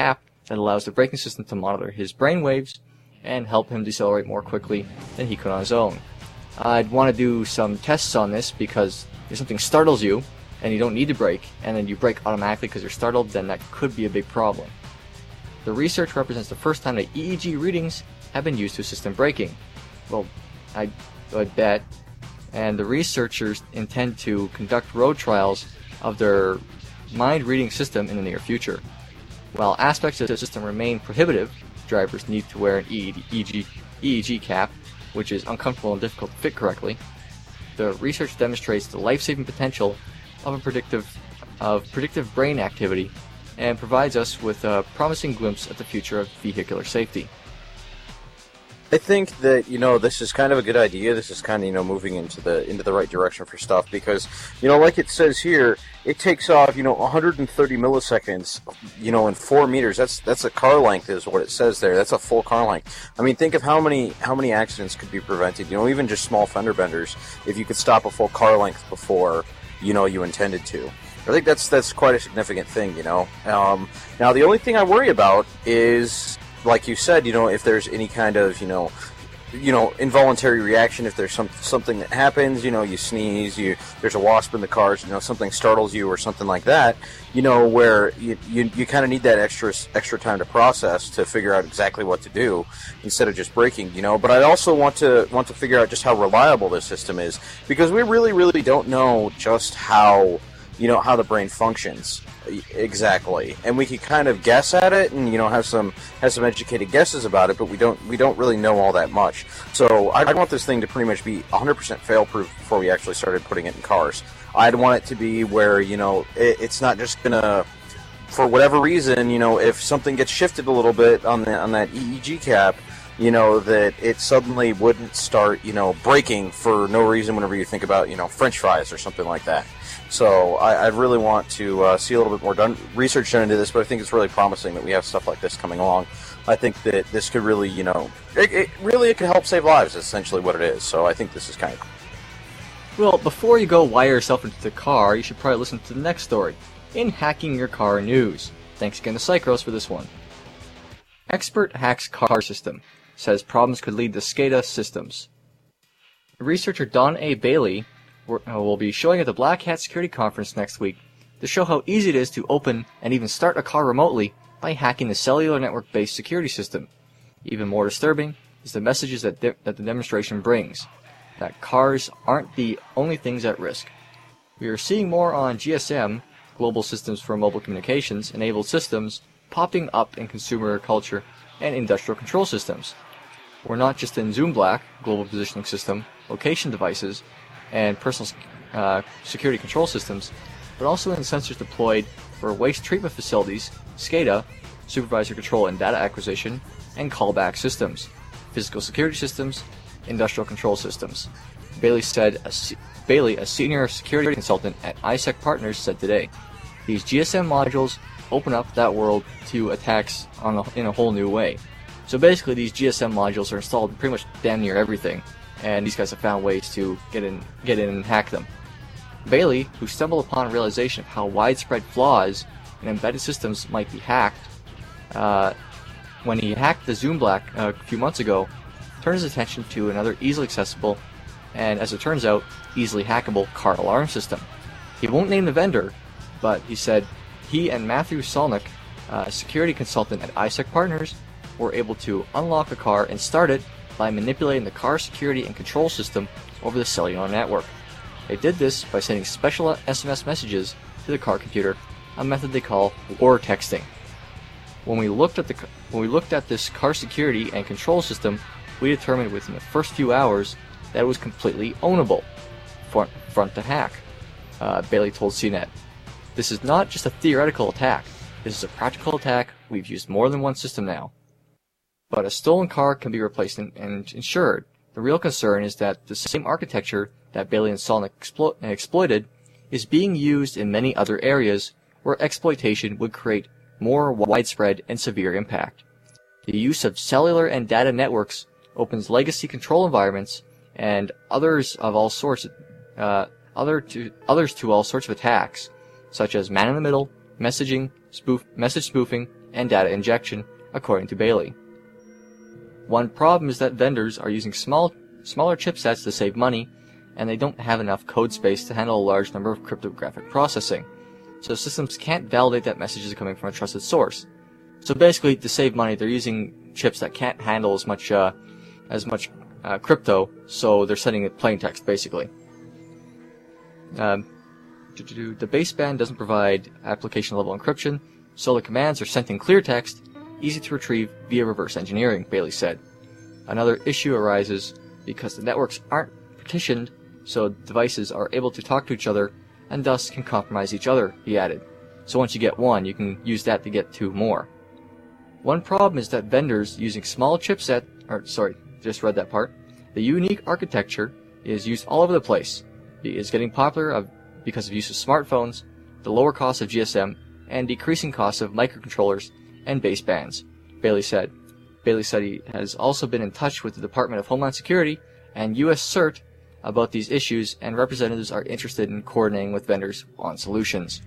that allows the braking system to monitor his brainwaves and help him decelerate more quickly than he could on his own. I'd want to do some tests on this because if something startles you and you don't need to brake, and then you brake automatically because you're startled, then that could be a big problem. The research represents the first time that E E G readings have been used to assist in braking. Well, I, I bet. And the researchers intend to conduct road trials of their mind reading system in the near future. While aspects of the system remain prohibitive, drivers need to wear an E E G, E E G cap, which is uncomfortable and difficult to fit correctly. The research demonstrates the life-saving potential of a predictive of predictive brain activity and provides us with a promising glimpse at the future of vehicular safety. I think that, you know, this is kind of a good idea. This is kind of, you know, moving into the into the right direction for stuff because, you know, like it says here, it takes off, you know, one hundred thirty milliseconds, you know, in four meters. That's that's a car length is what it says there. That's a full car length. I mean, think of how many how many accidents could be prevented, you know, even just small fender benders, if you could stop a full car length before, you know, you intended to. I think that's that's quite a significant thing, you know. Um, now, the only thing I worry about is, like you said, you know, if there's any kind of, you know, you know, involuntary reaction, if there's some something that happens, you know, you sneeze, you there's a wasp in the cars, you know, something startles you or something like that, you know, where you you, you kind of need that extra extra time to process to figure out exactly what to do instead of just braking, you know. But I also want to want to figure out just how reliable this system is because we really really don't know just how, you know, how the brain functions exactly, and we could kind of guess at it, and you know, have some have some educated guesses about it, but we don't we don't really know all that much. So I'd want this thing to pretty much be one hundred percent fail-proof before we actually started putting it in cars. I'd want it to be where, you know, it, it's not just gonna, for whatever reason, you know, if something gets shifted a little bit on the on that E E G cap, you know, that it suddenly wouldn't start, you know, braking for no reason whenever you think about, you know, French fries or something like that. So I, I really want to uh, see a little bit more done, research done into this, but I think it's really promising that we have stuff like this coming along. I think that this could really, you know, it, it really it could help save lives, is essentially what it is. So I think this is kind of cool. Well, before you go wire yourself into the car, you should probably listen to the next story, in Hacking Your Car News. Thanks again to Psychros for this one. Expert hacks car system, says problems could lead to SCADA systems. Researcher Don A. Bailey will be showing at the Black Hat Security Conference next week to show how easy it is to open and even start a car remotely by hacking the cellular network-based security system. Even more disturbing is the messages that, de- that the demonstration brings, that cars aren't the only things at risk. We are seeing more on G S M, Global Systems for Mobile Communications, enabled systems, popping up in consumer culture and industrial control systems. We're not just in Zoom Black, Global Positioning System, location devices, and personal uh, security control systems, but also in sensors deployed for waste treatment facilities, SCADA, supervisor control and data acquisition, and callback systems, physical security systems, industrial control systems. Bailey said, a C- Bailey, a senior security consultant at I S E C Partners, said today, these G S M modules open up that world to attacks on a, in a whole new way. So basically, these G S M modules are installed in pretty much damn near everything, and these guys have found ways to get in, get in and hack them. Bailey, who stumbled upon a realization of how widespread flaws in embedded systems might be hacked, uh, when he hacked the Zoom Black uh, a few months ago, turned his attention to another easily accessible, and as it turns out, easily hackable car alarm system. He won't name the vendor, but he said he and Matthew Solnick, uh, a security consultant at I S E C Partners, were able to unlock a car and start it by manipulating the car security and control system over the cellular network. They did this by sending special S M S messages to the car computer, a method they call war texting. When we looked at the when we looked at this car security and control system, we determined within the first few hours that it was completely ownable, front, front to hack. Uh, Bailey told C net. This is not just a theoretical attack. This is a practical attack. We've used more than one system now. But a stolen car can be replaced and, and insured. The real concern is that the same architecture that Bailey and Solnick explo- exploited is being used in many other areas where exploitation would create more widespread and severe impact. The use of cellular and data networks opens legacy control environments and others of all sorts, uh, other to, others to all sorts of attacks, such as man-in-the-middle, messaging, spoof, message spoofing, and data injection, according to Bailey. One problem is that vendors are using small, smaller chipsets to save money, and they don't have enough code space to handle a large number of cryptographic processing. So systems can't validate that message is coming from a trusted source. So basically, to save money, they're using chips that can't handle as much, uh, as much uh, crypto, so they're sending it plain text, basically. Um, the baseband doesn't provide application-level encryption, so the commands are sent in clear text, easy to retrieve via reverse engineering, Bailey said. Another issue arises because the networks aren't partitioned, so devices are able to talk to each other and thus can compromise each other, he added. So once you get one, you can use that to get two more. One problem is that vendors using small chipset, or sorry, just read that part, the unique architecture is used all over the place. It is getting popular of, because of use of smartphones, the lower cost of G S M, and decreasing costs of microcontrollers and basebands, Bailey said. Bailey said he has also been in touch with the Department of Homeland Security and U S CERT about these issues, and representatives are interested in coordinating with vendors on solutions.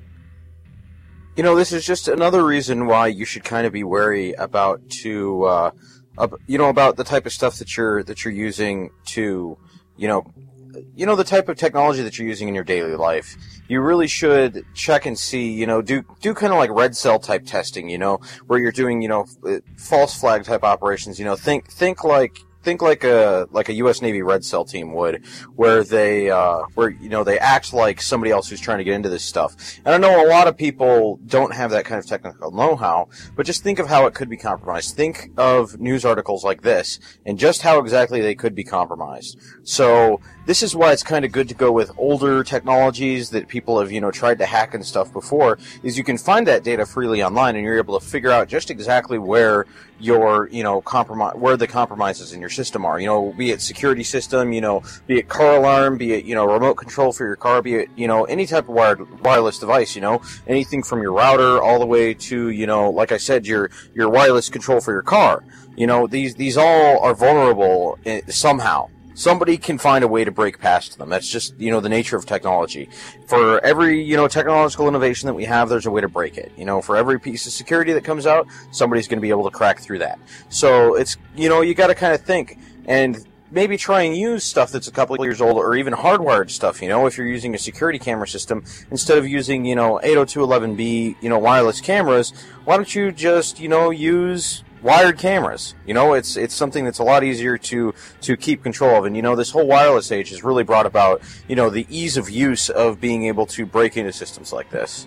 You know, this is just another reason why you should kind of be wary about to, uh, ab- you know, about the type of stuff that you're that you're using to, you know, you know, the type of technology that you're using in your daily life. You really should check and see, you know, do do kind of like red cell type testing, you know, where you're doing, you know, false flag type operations. You know, think think like. Think like a like a U S Navy Red Cell team would, where they uh, where you know they act like somebody else who's trying to get into this stuff. And I know a lot of people don't have that kind of technical know-how, but just think of how it could be compromised. Think of news articles like this and just how exactly they could be compromised. So this is why it's kind of good to go with older technologies that people have, you know, tried to hack and stuff before, is you can find that data freely online and you're able to figure out just exactly where your, you know, compromise, where the compromises in your system are, you know, be it security system, you know, be it car alarm, be it, you know, remote control for your car, be it, you know, any type of wired, wireless device, you know, anything from your router all the way to, you know, like I said, your, your wireless control for your car. You know, these, these all are vulnerable somehow. Somebody can find a way to break past them. That's just, you know, the nature of technology. For every, you know, technological innovation that we have, there's a way to break it. You know, for every piece of security that comes out, somebody's going to be able to crack through that. So it's, you know, you got to kind of think and maybe try and use stuff that's a couple of years old, or even hardwired stuff, you know, if you're using a security camera system, instead of using, you know, eight oh two dot eleven b, you know, wireless cameras, why don't you just, you know, use wired cameras? You know, it's it's something that's a lot easier to to keep control of. And, you know, this whole wireless age has really brought about, you know, the ease of use of being able to break into systems like this.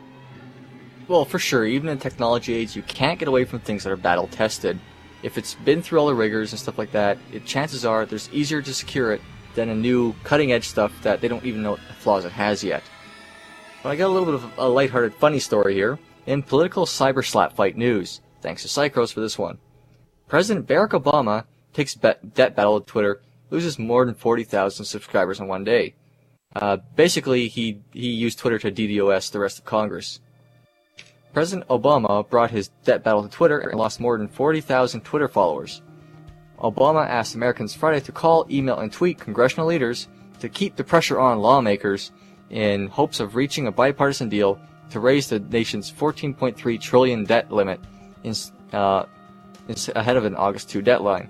Well, for sure, even in technology age, you can't get away from things that are battle tested. If it's been through all the rigors and stuff like that, it, chances are there's easier to secure it than a new cutting-edge stuff that they don't even know what flaws it has yet. But I got a little bit of a lighthearted funny story here in political cyber slap fight news. Thanks to Psychros for this one. President Barack Obama takes bet- debt battle with Twitter, loses more than forty thousand subscribers in one day. Uh, basically, he, he used Twitter to DDoS the rest of Congress. President Obama brought his debt battle to Twitter and lost more than forty thousand Twitter followers. Obama asked Americans Friday to call, email, and tweet congressional leaders to keep the pressure on lawmakers in hopes of reaching a bipartisan deal to raise the nation's fourteen point three trillion dollars debt limit in, uh, in, ahead of an August second deadline.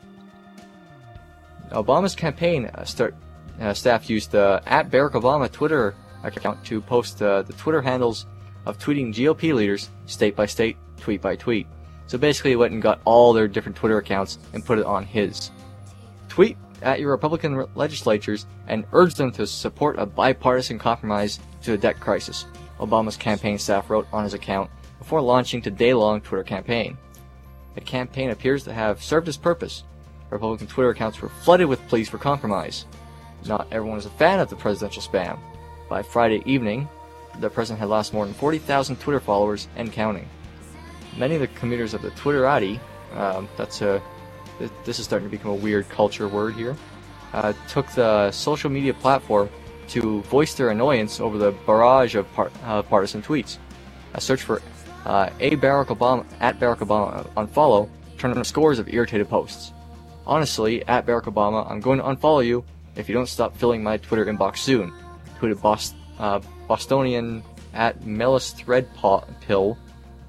Obama's campaign uh, start, uh, staff used the at Barack Obama Twitter account to post uh, the Twitter handles of tweeting G O P leaders state by state, tweet by tweet. So basically he went and got all their different Twitter accounts and put it on his. Tweet at your Republican legislatures and urge them to support a bipartisan compromise to the debt crisis, Obama's campaign staff wrote on his account before launching the day-long Twitter campaign. The campaign appears to have served its purpose. Republican Twitter accounts were flooded with pleas for compromise. Not everyone is a fan of the presidential spam. By Friday evening, the president had lost more than forty thousand Twitter followers and counting. Many of the commuters of the Twitterati, um, that's a, this is starting to become a weird culture word here, uh, took the social media platform to voice their annoyance over the barrage of par- uh, partisan tweets. A search for uh, a Barack Obama at Barack Obama on follow turned on scores of irritated posts. Honestly, at Barack Obama, I'm going to unfollow you if you don't stop filling my Twitter inbox soon, tweeted Boston. Uh, Bostonian at Melis Threadpill,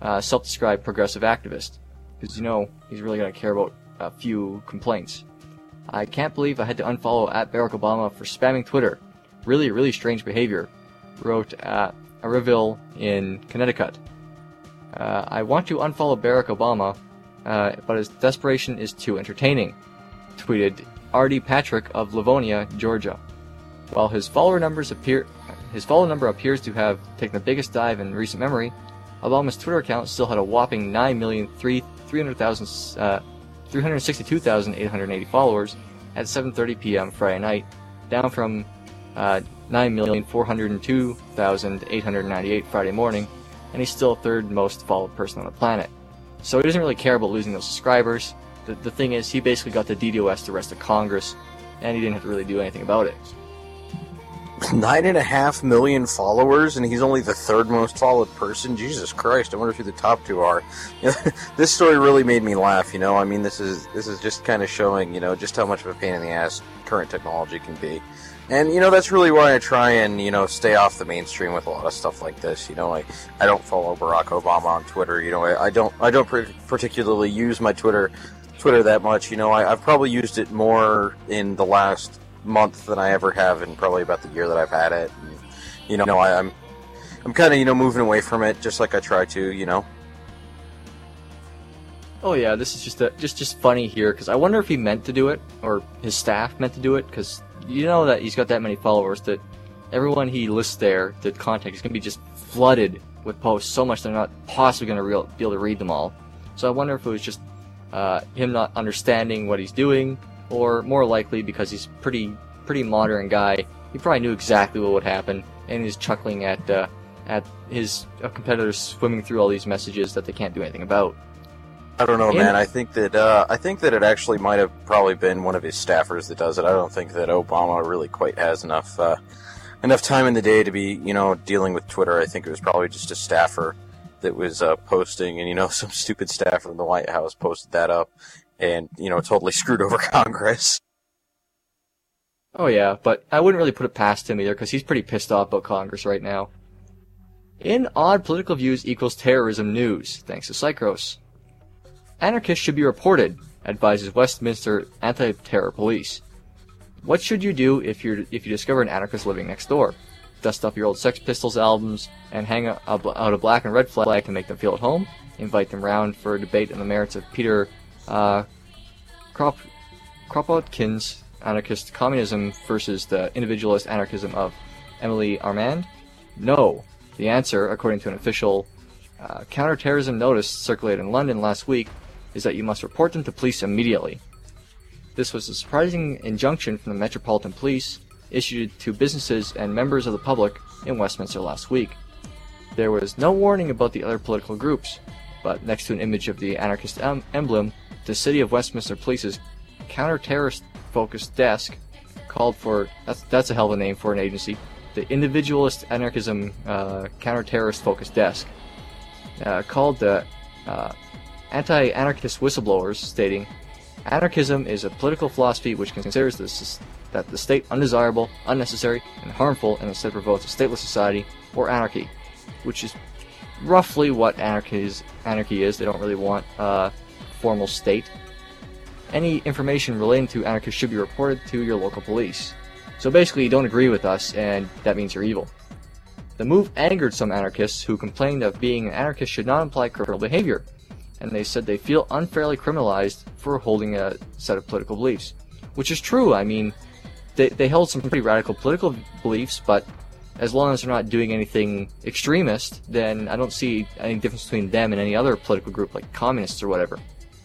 uh, self-described progressive activist, because you know he's really going to care about a few complaints. I can't believe I had to unfollow at Barack Obama for spamming Twitter. Really, really strange behavior, wrote uh, Ariville in Connecticut. Uh, I want to unfollow Barack Obama, uh, but his desperation is too entertaining, tweeted R D Patrick of Livonia, Georgia. While his follower numbers appear, his follower number appears to have taken the biggest dive in recent memory, Obama's Twitter account still had a whopping nine million three hundred thousand, uh, three hundred sixty-two thousand eight hundred eighty followers at seven thirty p.m. Friday night, down from uh, nine million four hundred two thousand eight hundred ninety-eight Friday morning, and he's still the third most followed person on the planet. So he doesn't really care about losing those subscribers. The, the thing is, he basically got the D DoS the rest of Congress, and he didn't have to really do anything about it. Nine and a half million followers, and he's only the third most followed person. Jesus Christ! I wonder who the top two are. You know, this story really made me laugh. You know, I mean, this is this is just kind of showing, you know, just how much of a pain in the ass current technology can be. And you know, that's really why I try and you know stay off the mainstream with a lot of stuff like this. You know, like I don't follow Barack Obama on Twitter. You know, I, I don't I don't particularly use my Twitter Twitter that much. You know, I, I've probably used it more in the last month than I ever have in probably about the year that I've had it. And, you know, I, I'm I'm kind of you know moving away from it, just like I try to. You know. Oh yeah, this is just a, just just funny here because I wonder if he meant to do it or his staff meant to do it, because you know that he's got that many followers that everyone he lists there, the contact, is going to be just flooded with posts so much they're not possibly going to be able to read them all. So I wonder if it was just uh, him not understanding what he's doing, or more likely because he's pretty pretty modern guy, he probably knew exactly what would happen, and he's chuckling at uh, at his uh, competitors swimming through all these messages that they can't do anything about. I don't know, and, man. I think that uh, I think that it actually might have probably been one of his staffers that does it. I don't think that Obama really quite has enough uh, enough time in the day to be, you know, dealing with Twitter. I think it was probably just a staffer that was uh, posting, and you know, some stupid staffer in the White House posted that up, and you know, totally screwed over Congress. Oh yeah, but I wouldn't really put it past him either, because he's pretty pissed off about Congress right now. In Odd Political Views Equals Terrorism News, thanks to Psychros. Anarchists should be reported, advises Westminster Anti-Terror Police. What should you do if you if you discover an anarchist living next door? Dust off your old Sex Pistols albums and hang a, a, out a black and red flag to make them feel at home? Invite them round for a debate on the merits of Peter uh, Krop, Kropotkin's anarchist communism versus the individualist anarchism of Emily Armand? No. The answer, according to an official uh, counterterrorism notice circulated in London last week, is that you must report them to police immediately. This was a surprising injunction from the Metropolitan Police issued to businesses and members of the public in Westminster last week. There was no warning about the other political groups, but next to an image of the anarchist em- emblem, the City of Westminster Police's counter-terrorist-focused desk called for, that's, that's a hell of a name for an agency, the Individualist Anarchism uh, Counter-Terrorist-Focused Desk, uh, called the uh, Anti-Anarchist Whistleblowers, stating, "Anarchism is a political philosophy which considers this, that the state undesirable, unnecessary, and harmful, and instead promotes a stateless society, or anarchy," which is roughly what anarchy is. Anarchy is. They don't really want a uh, formal state. Any information relating to anarchists should be reported to your local police. So basically, you don't agree with us, and that means you're evil. The move angered some anarchists who complained of being an anarchist should not imply criminal behavior, and they said they feel unfairly criminalized for holding a set of political beliefs. Which is true. I mean, they, they held some pretty radical political beliefs, but as long as they're not doing anything extremist, then I don't see any difference between them and any other political group like communists or whatever.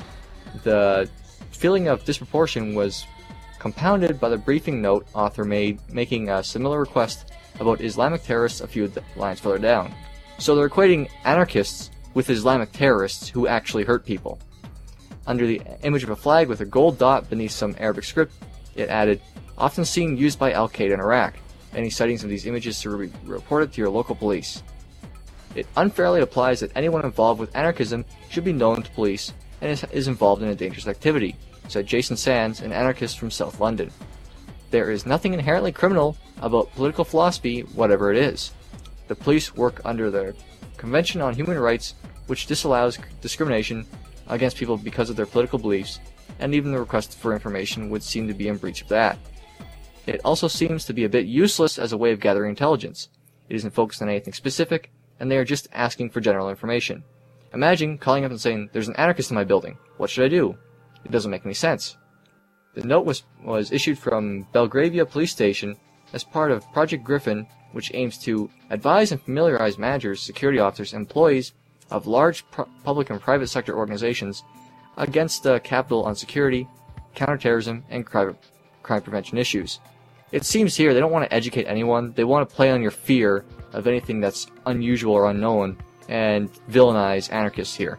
The feeling of disproportion was compounded by the briefing note author made making a similar request about Islamic terrorists a few lines further down. So they're equating anarchists with Islamic terrorists who actually hurt people. Under the image of a flag with a gold dot beneath some Arabic script, it added, "Often seen used by Al-Qaeda in Iraq. Any sightings of these images to be reported to your local police." It unfairly applies that anyone involved with anarchism should be known to police and is, is involved in a dangerous activity, said Jason Sands, an anarchist from South London. There is nothing inherently criminal about political philosophy, whatever it is. The police work under the Convention on Human Rights, which disallows discrimination against people because of their political beliefs, and even the request for information would seem to be in breach of that. It also seems to be a bit useless as a way of gathering intelligence. It isn't focused on anything specific, and they are just asking for general information. Imagine calling up and saying, "There's an anarchist in my building. What should I do?" It doesn't make any sense. The note was, was issued from Belgravia Police Station as part of Project Griffin, which aims to advise and familiarize managers, security officers, and employees of large pu- public and private sector organizations against the capital on security, counterterrorism, and crime, crime prevention issues. It seems here they don't want to educate anyone. They want to play on your fear of anything that's unusual or unknown and villainize anarchists here.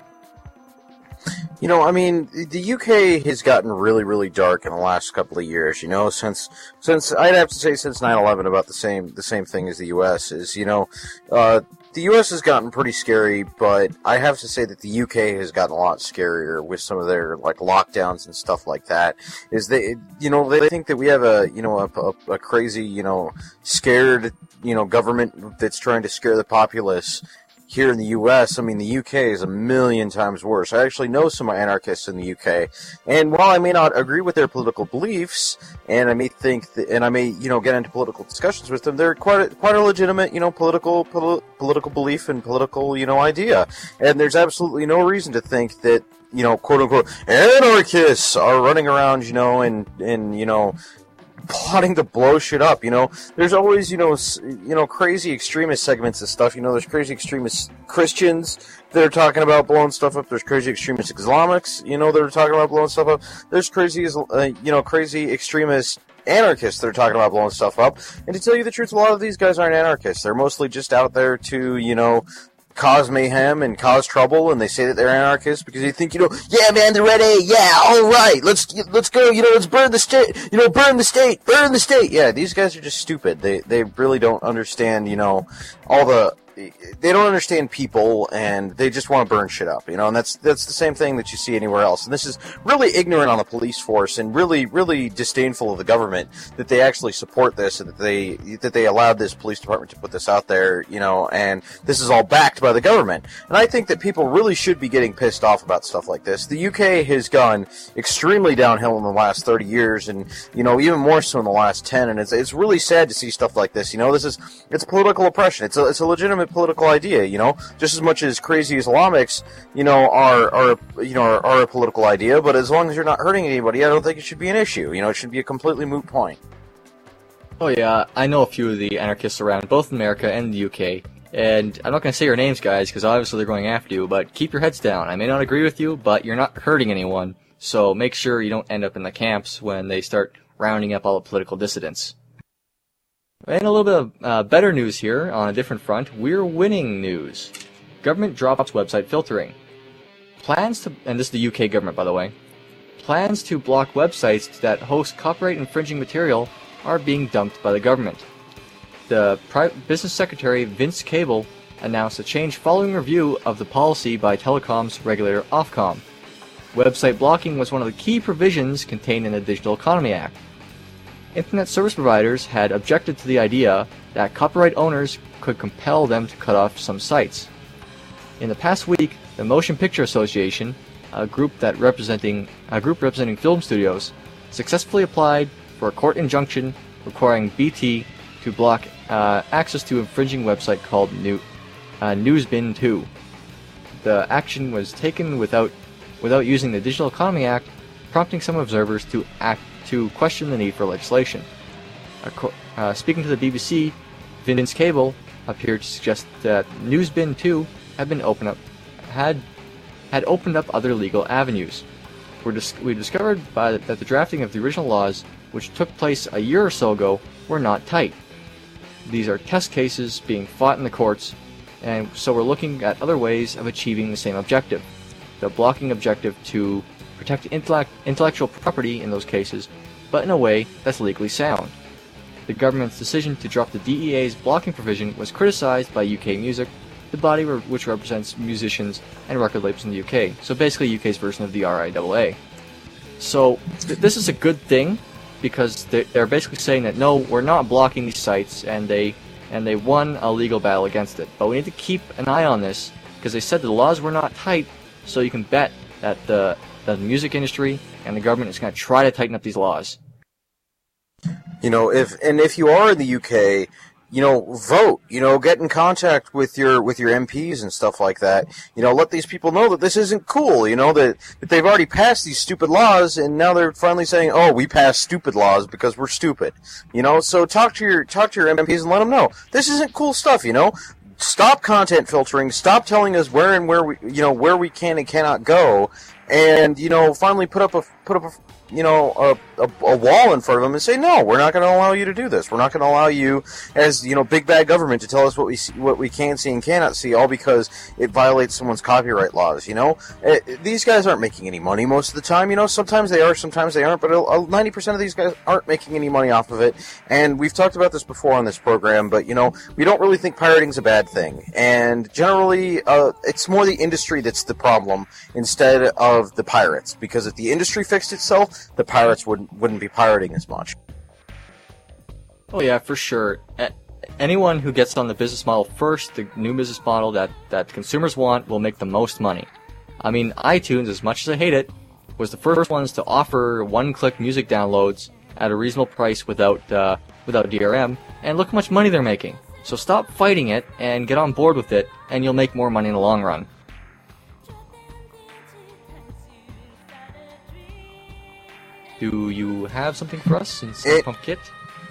You know, I mean, the U K has gotten really, really dark in the last couple of years. You know, since since I'd have to say since nine eleven, about the same the same thing as the U S is. You know, uh, the U S has gotten pretty scary, but I have to say that the U K has gotten a lot scarier with some of their like lockdowns and stuff like that. Is they, you know, they think that we have a you know a, a, a crazy you know scared you know government that's trying to scare the populace. Here in the U S, I mean, the U K is a million times worse. I actually know some anarchists in the U K, and while I may not agree with their political beliefs, and I may think that, and I may, you know, get into political discussions with them, they're quite a, quite a legitimate, you know, political pol- political belief and political, you know, idea. And there's absolutely no reason to think that, you know, quote unquote, anarchists are running around, you know, and and you know. plotting to blow shit up, you know. There's always, you know, you know, crazy extremist segments of stuff. You know, there's crazy extremist Christians that are talking about blowing stuff up. There's crazy extremist Islamics, you know, that are talking about blowing stuff up. There's crazy, uh, you know, crazy extremist anarchists that are talking about blowing stuff up. And to tell you the truth, a lot of these guys aren't anarchists. They're mostly just out there to, you know, cause mayhem and cause trouble, and they say that they're anarchists because they think, you know, yeah, man, the red A, yeah, all right, let's let's go, you know, let's burn the state, you know, burn the state, burn the state. Yeah, these guys are just stupid. They they really don't understand, you know, all the. They don't understand people, and they just want to burn shit up, you know, and that's that's the same thing that you see anywhere else. And this is really ignorant on the police force, and really, really disdainful of the government that they actually support this, and that they that they allowed this police department to put this out there, you know, and this is all backed by the government. And I think that people really should be getting pissed off about stuff like this. The U K has gone extremely downhill in the last thirty years, and, you know, even more so in the last ten, and it's it's really sad to see stuff like this, you know. This is, it's political oppression. It's a, it's a legitimate political idea, you know, just as much as crazy Islamics, you know, are are you know are, are a political idea. But as long as you're not hurting anybody, I don't think it should be an issue. You know, it should be a completely moot point. Oh yeah, I know a few of the anarchists around, both in America and the U K, and I'm not going to say your names, guys, because obviously they're going after you. But keep your heads down. I may not agree with you, but you're not hurting anyone. So make sure you don't end up in the camps when they start rounding up all the political dissidents. And a little bit of uh, better news here on a different front. We're winning news. Government drops website filtering. Plans to, and this is the U K government, by the way, plans to block websites that host copyright infringing material are being dumped by the government. The Pri- Business Secretary Vince Cable announced a change following review of the policy by telecoms regulator Ofcom. Website blocking was one of the key provisions contained in the Digital Economy Act. Internet service providers had objected to the idea that copyright owners could compel them to cut off some sites. In the past week, the Motion Picture Association, a group that representing a group representing film studios, successfully applied for a court injunction requiring B T to block uh, access to an infringing website called New, uh, Newsbin two. The action was taken without without using the Digital Economy Act, prompting some observers to act to question the need for legislation. Uh, speaking to the B B C, Vince Cable appeared to suggest that Newsbin two had been opened up, had had opened up other legal avenues. We're dis- we discovered by the, that the drafting of the original laws, which took place a year or so ago, were not tight. These are test cases being fought in the courts, and so we're looking at other ways of achieving the same objective. The blocking objective to protect intellect- intellectual property in those cases, but in a way that's legally sound. The government's decision to drop the D E A's blocking provision was criticized by U K Music, the body re- which represents musicians and record labels in the U K, so basically U K's version of the R I A A. So th- this is a good thing, because they're, they're basically saying that no, we're not blocking these sites, and they and they won a legal battle against it. But we need to keep an eye on this, because they said the laws were not tight, so you can bet that the, the music industry and the government is going to try to tighten up these laws. You know, if and if you are in the U K, you know, vote. You know, get in contact with your with your M Ps and stuff like that. You know, let these people know that this isn't cool. You know, that, that they've already passed these stupid laws, and now they're finally saying, "Oh, we passed stupid laws because we're stupid." You know, so talk to your talk to your M Ps and let them know this isn't cool stuff. You know, stop content filtering. Stop telling us where and where we you know where we can and cannot go, and you know, finally put up a put up a you know, a, a, a wall in front of them and say, no, we're not going to allow you to do this. We're not going to allow you, as, you know, big bad government to tell us what we see, what we can see and cannot see, all because it violates someone's copyright laws, you know? It, these guys aren't making any money most of the time, you know? Sometimes they are, sometimes they aren't, but ninety percent of these guys aren't making any money off of it. And we've talked about this before on this program, but, you know, we don't really think pirating's a bad thing. And generally, uh, it's more the industry that's the problem instead of the pirates. Because if the industry fixed itself, the pirates wouldn't wouldn't be pirating as much. Oh yeah, for sure. A- anyone who gets on the business model first, the new business model that, that consumers want, will make the most money. I mean, iTunes, as much as I hate it, was the first ones to offer one-click music downloads at a reasonable price without uh, without D R M, and look how much money they're making. So stop fighting it and get on board with it, and you'll make more money in the long run. Do you have something for us in Cyberpunk Kit?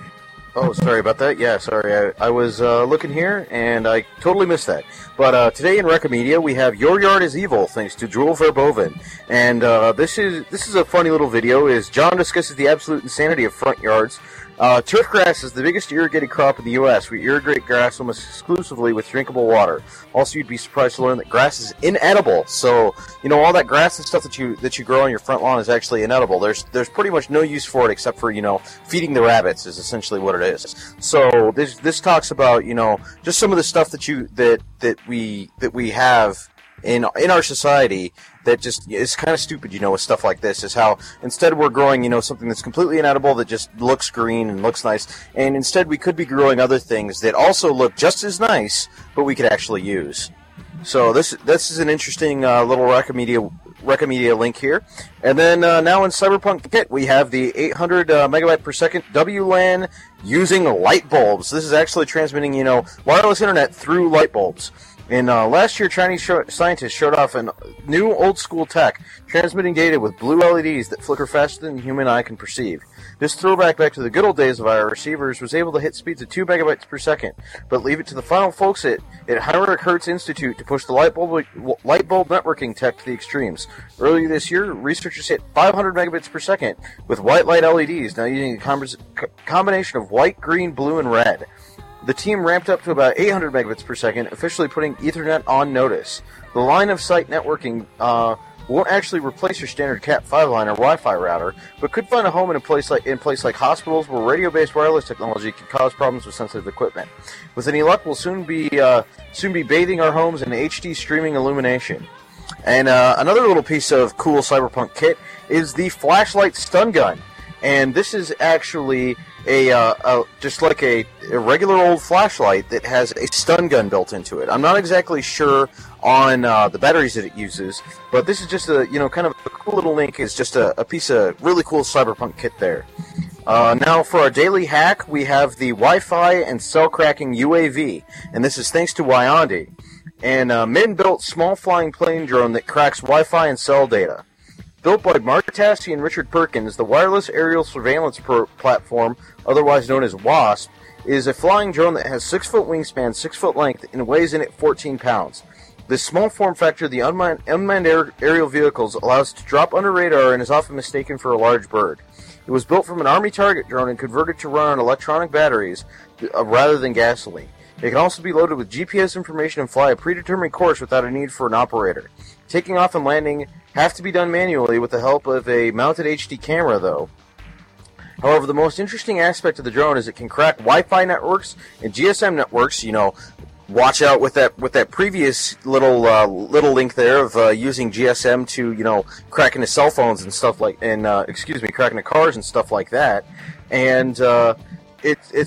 Oh, sorry about that. Yeah, sorry. I, I was uh, looking here, and I totally missed that. But uh, today in Recomedia, we have Your Yard is Evil, thanks to Drool Verboven. And uh, this is this is a funny little video, as John discusses the absolute insanity of front yards. Uh, turf grass is the biggest irrigated crop in the U S We irrigate grass almost exclusively with drinkable water. Also, you'd be surprised to learn that grass is inedible. So, you know, all that grass and stuff that you that you grow on your front lawn is actually inedible. There's there's pretty much no use for it except for, you know, feeding the rabbits is essentially what it is. So this this talks about, you know, just some of the stuff that you that that we that we have in in our society that just is kind of stupid, you know, with stuff like this, is how instead we're growing, you know, something that's completely inedible that just looks green and looks nice, and instead we could be growing other things that also look just as nice, but we could actually use. So this this is an interesting uh, little Recomedia Recomedia link here. And then uh, now in Cyberpunk Kit, we have the eight hundred uh, megabyte per second W LAN using light bulbs. This is actually transmitting, you know, wireless internet through light bulbs. And uh, last year, Chinese show- scientists showed off a new old-school tech, transmitting data with blue L E Ds that flicker faster than the human eye can perceive. This throwback back to the good old days of I R receivers was able to hit speeds of two megabytes per second, but leave it to the final folks at, at Heinrich Hertz Institute to push the light bulb, light bulb networking tech to the extremes. Earlier this year, researchers hit five hundred megabits per second with white light L E Ds, now using a com- combination of white, green, blue, and red. The team ramped up to about eight hundred megabits per second, officially putting Ethernet on notice. The line-of-sight networking uh, won't actually replace your standard Cat five line or Wi-Fi router, but could find a home in a place like in place like hospitals where radio-based wireless technology can cause problems with sensitive equipment. With any luck, we'll soon be uh, soon be bathing our homes in H D streaming illumination. And uh, another little piece of cool Cyberpunk kit is the flashlight stun gun. And this is actually a, uh, a just like a, a regular old flashlight that has a stun gun built into it. I'm not exactly sure on uh, the batteries that it uses, but this is just a, you know, kind of a cool little link. It's just a, a piece of really cool Cyberpunk kit there. Uh, now for our daily hack, we have the Wi-Fi and cell cracking U A V, and this is thanks to Wyandi, and a Min-built small flying plane drone that cracks Wi-Fi and cell data. Built by Mark Tassi and Richard Perkins, the Wireless Aerial Surveillance Pro- Platform, otherwise known as WASP, is a flying drone that has six foot wingspan, six foot length, and weighs in at fourteen pounds. This small form factor of the unmanned, unmanned air, aerial vehicles allows it to drop under radar and is often mistaken for a large bird. It was built from an Army target drone and converted to run on electronic batteries uh, rather than gasoline. It can also be loaded with G P S information and fly a predetermined course without a need for an operator. Taking off and landing have to be done manually with the help of a mounted H D camera, though. However, the most interesting aspect of the drone is it can crack Wi-Fi networks and G S M networks. You know, watch out with that with that previous little uh, little link there of uh, using G S M to, you know, cracking the cell phones and stuff like, and uh, excuse me, cracking the cars and stuff like that. And uh, it, it's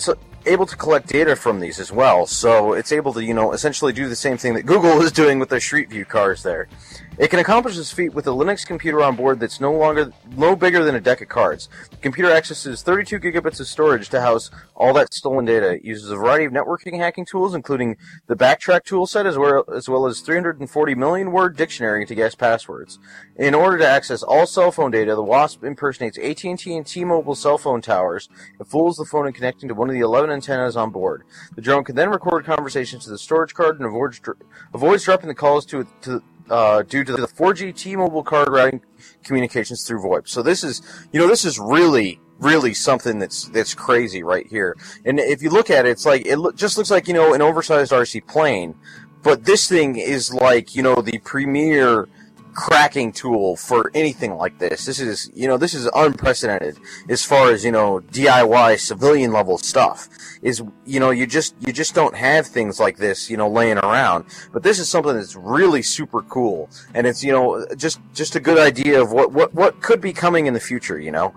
able to collect data from these as well. So it's able to, you know, essentially do the same thing that Google is doing with their Street View cars there. It can accomplish this feat with a Linux computer on board that's no longer no bigger than a deck of cards. The computer accesses thirty-two gigabits of storage to house all that stolen data. It uses a variety of networking hacking tools, including the Backtrack toolset, as well as well as three hundred forty million word dictionary to guess passwords. In order to access all cell phone data, the WASP impersonates A T and T and T-Mobile cell phone towers and fools the phone in connecting to one of the eleven antennas on board. The drone can then record conversations to the storage card and avoids, avoids dropping the calls to to Uh, due to the four G T-Mobile card routing communications through VoIP. So this is, you know, this is really, really something that's that's crazy right here. And if you look at it, it's like it lo- just looks like, you know, an oversized R C plane, but this thing is like, you know, the premier cracking tool for anything like this. This is, you know, this is unprecedented as far as, you know, D I Y civilian level stuff. Is, you know, you just you just don't have things like this, you know, laying around. But this is something that's really super cool, and it's, you know, just just a good idea of what what what could be coming in the future, you know.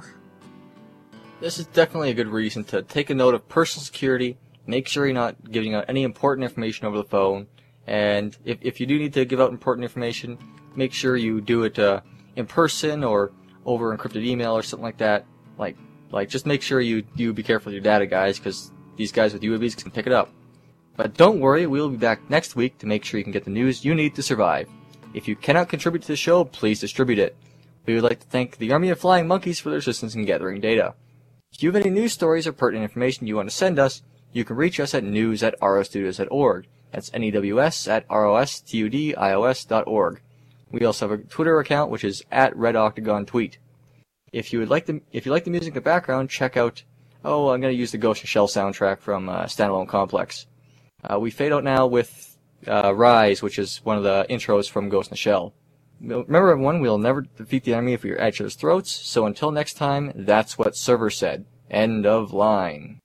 This is definitely a good reason to take a note of personal security. Make sure you're not giving out any important information over the phone, and if if you do need to give out important information, make sure you do it uh, in person or over encrypted email or something like that. Like like just make sure you you be careful with your data, guys, because these guys with U A Vs can pick it up. But don't worry, we'll be back next week to make sure you can get the news you need to survive. If you cannot contribute to the show, please distribute it. We would like to thank the Army of Flying Monkeys for their assistance in gathering data. If you have any news stories or pertinent information you want to send us, you can reach us at news at rostudios dot org. That's N E W S at R O S T U D I O S dot org. We also have a Twitter account, which is at Red Octagon Tweet. If you would like the if you like the music in the background, check out Oh, I'm going to use the Ghost in the Shell soundtrack from uh, Standalone Complex. Uh, we fade out now with uh, Rise, which is one of the intros from Ghost in the Shell. Remember, everyone, we'll never defeat the enemy if we're at each other's throats, so until next time, that's what Server said. End of line.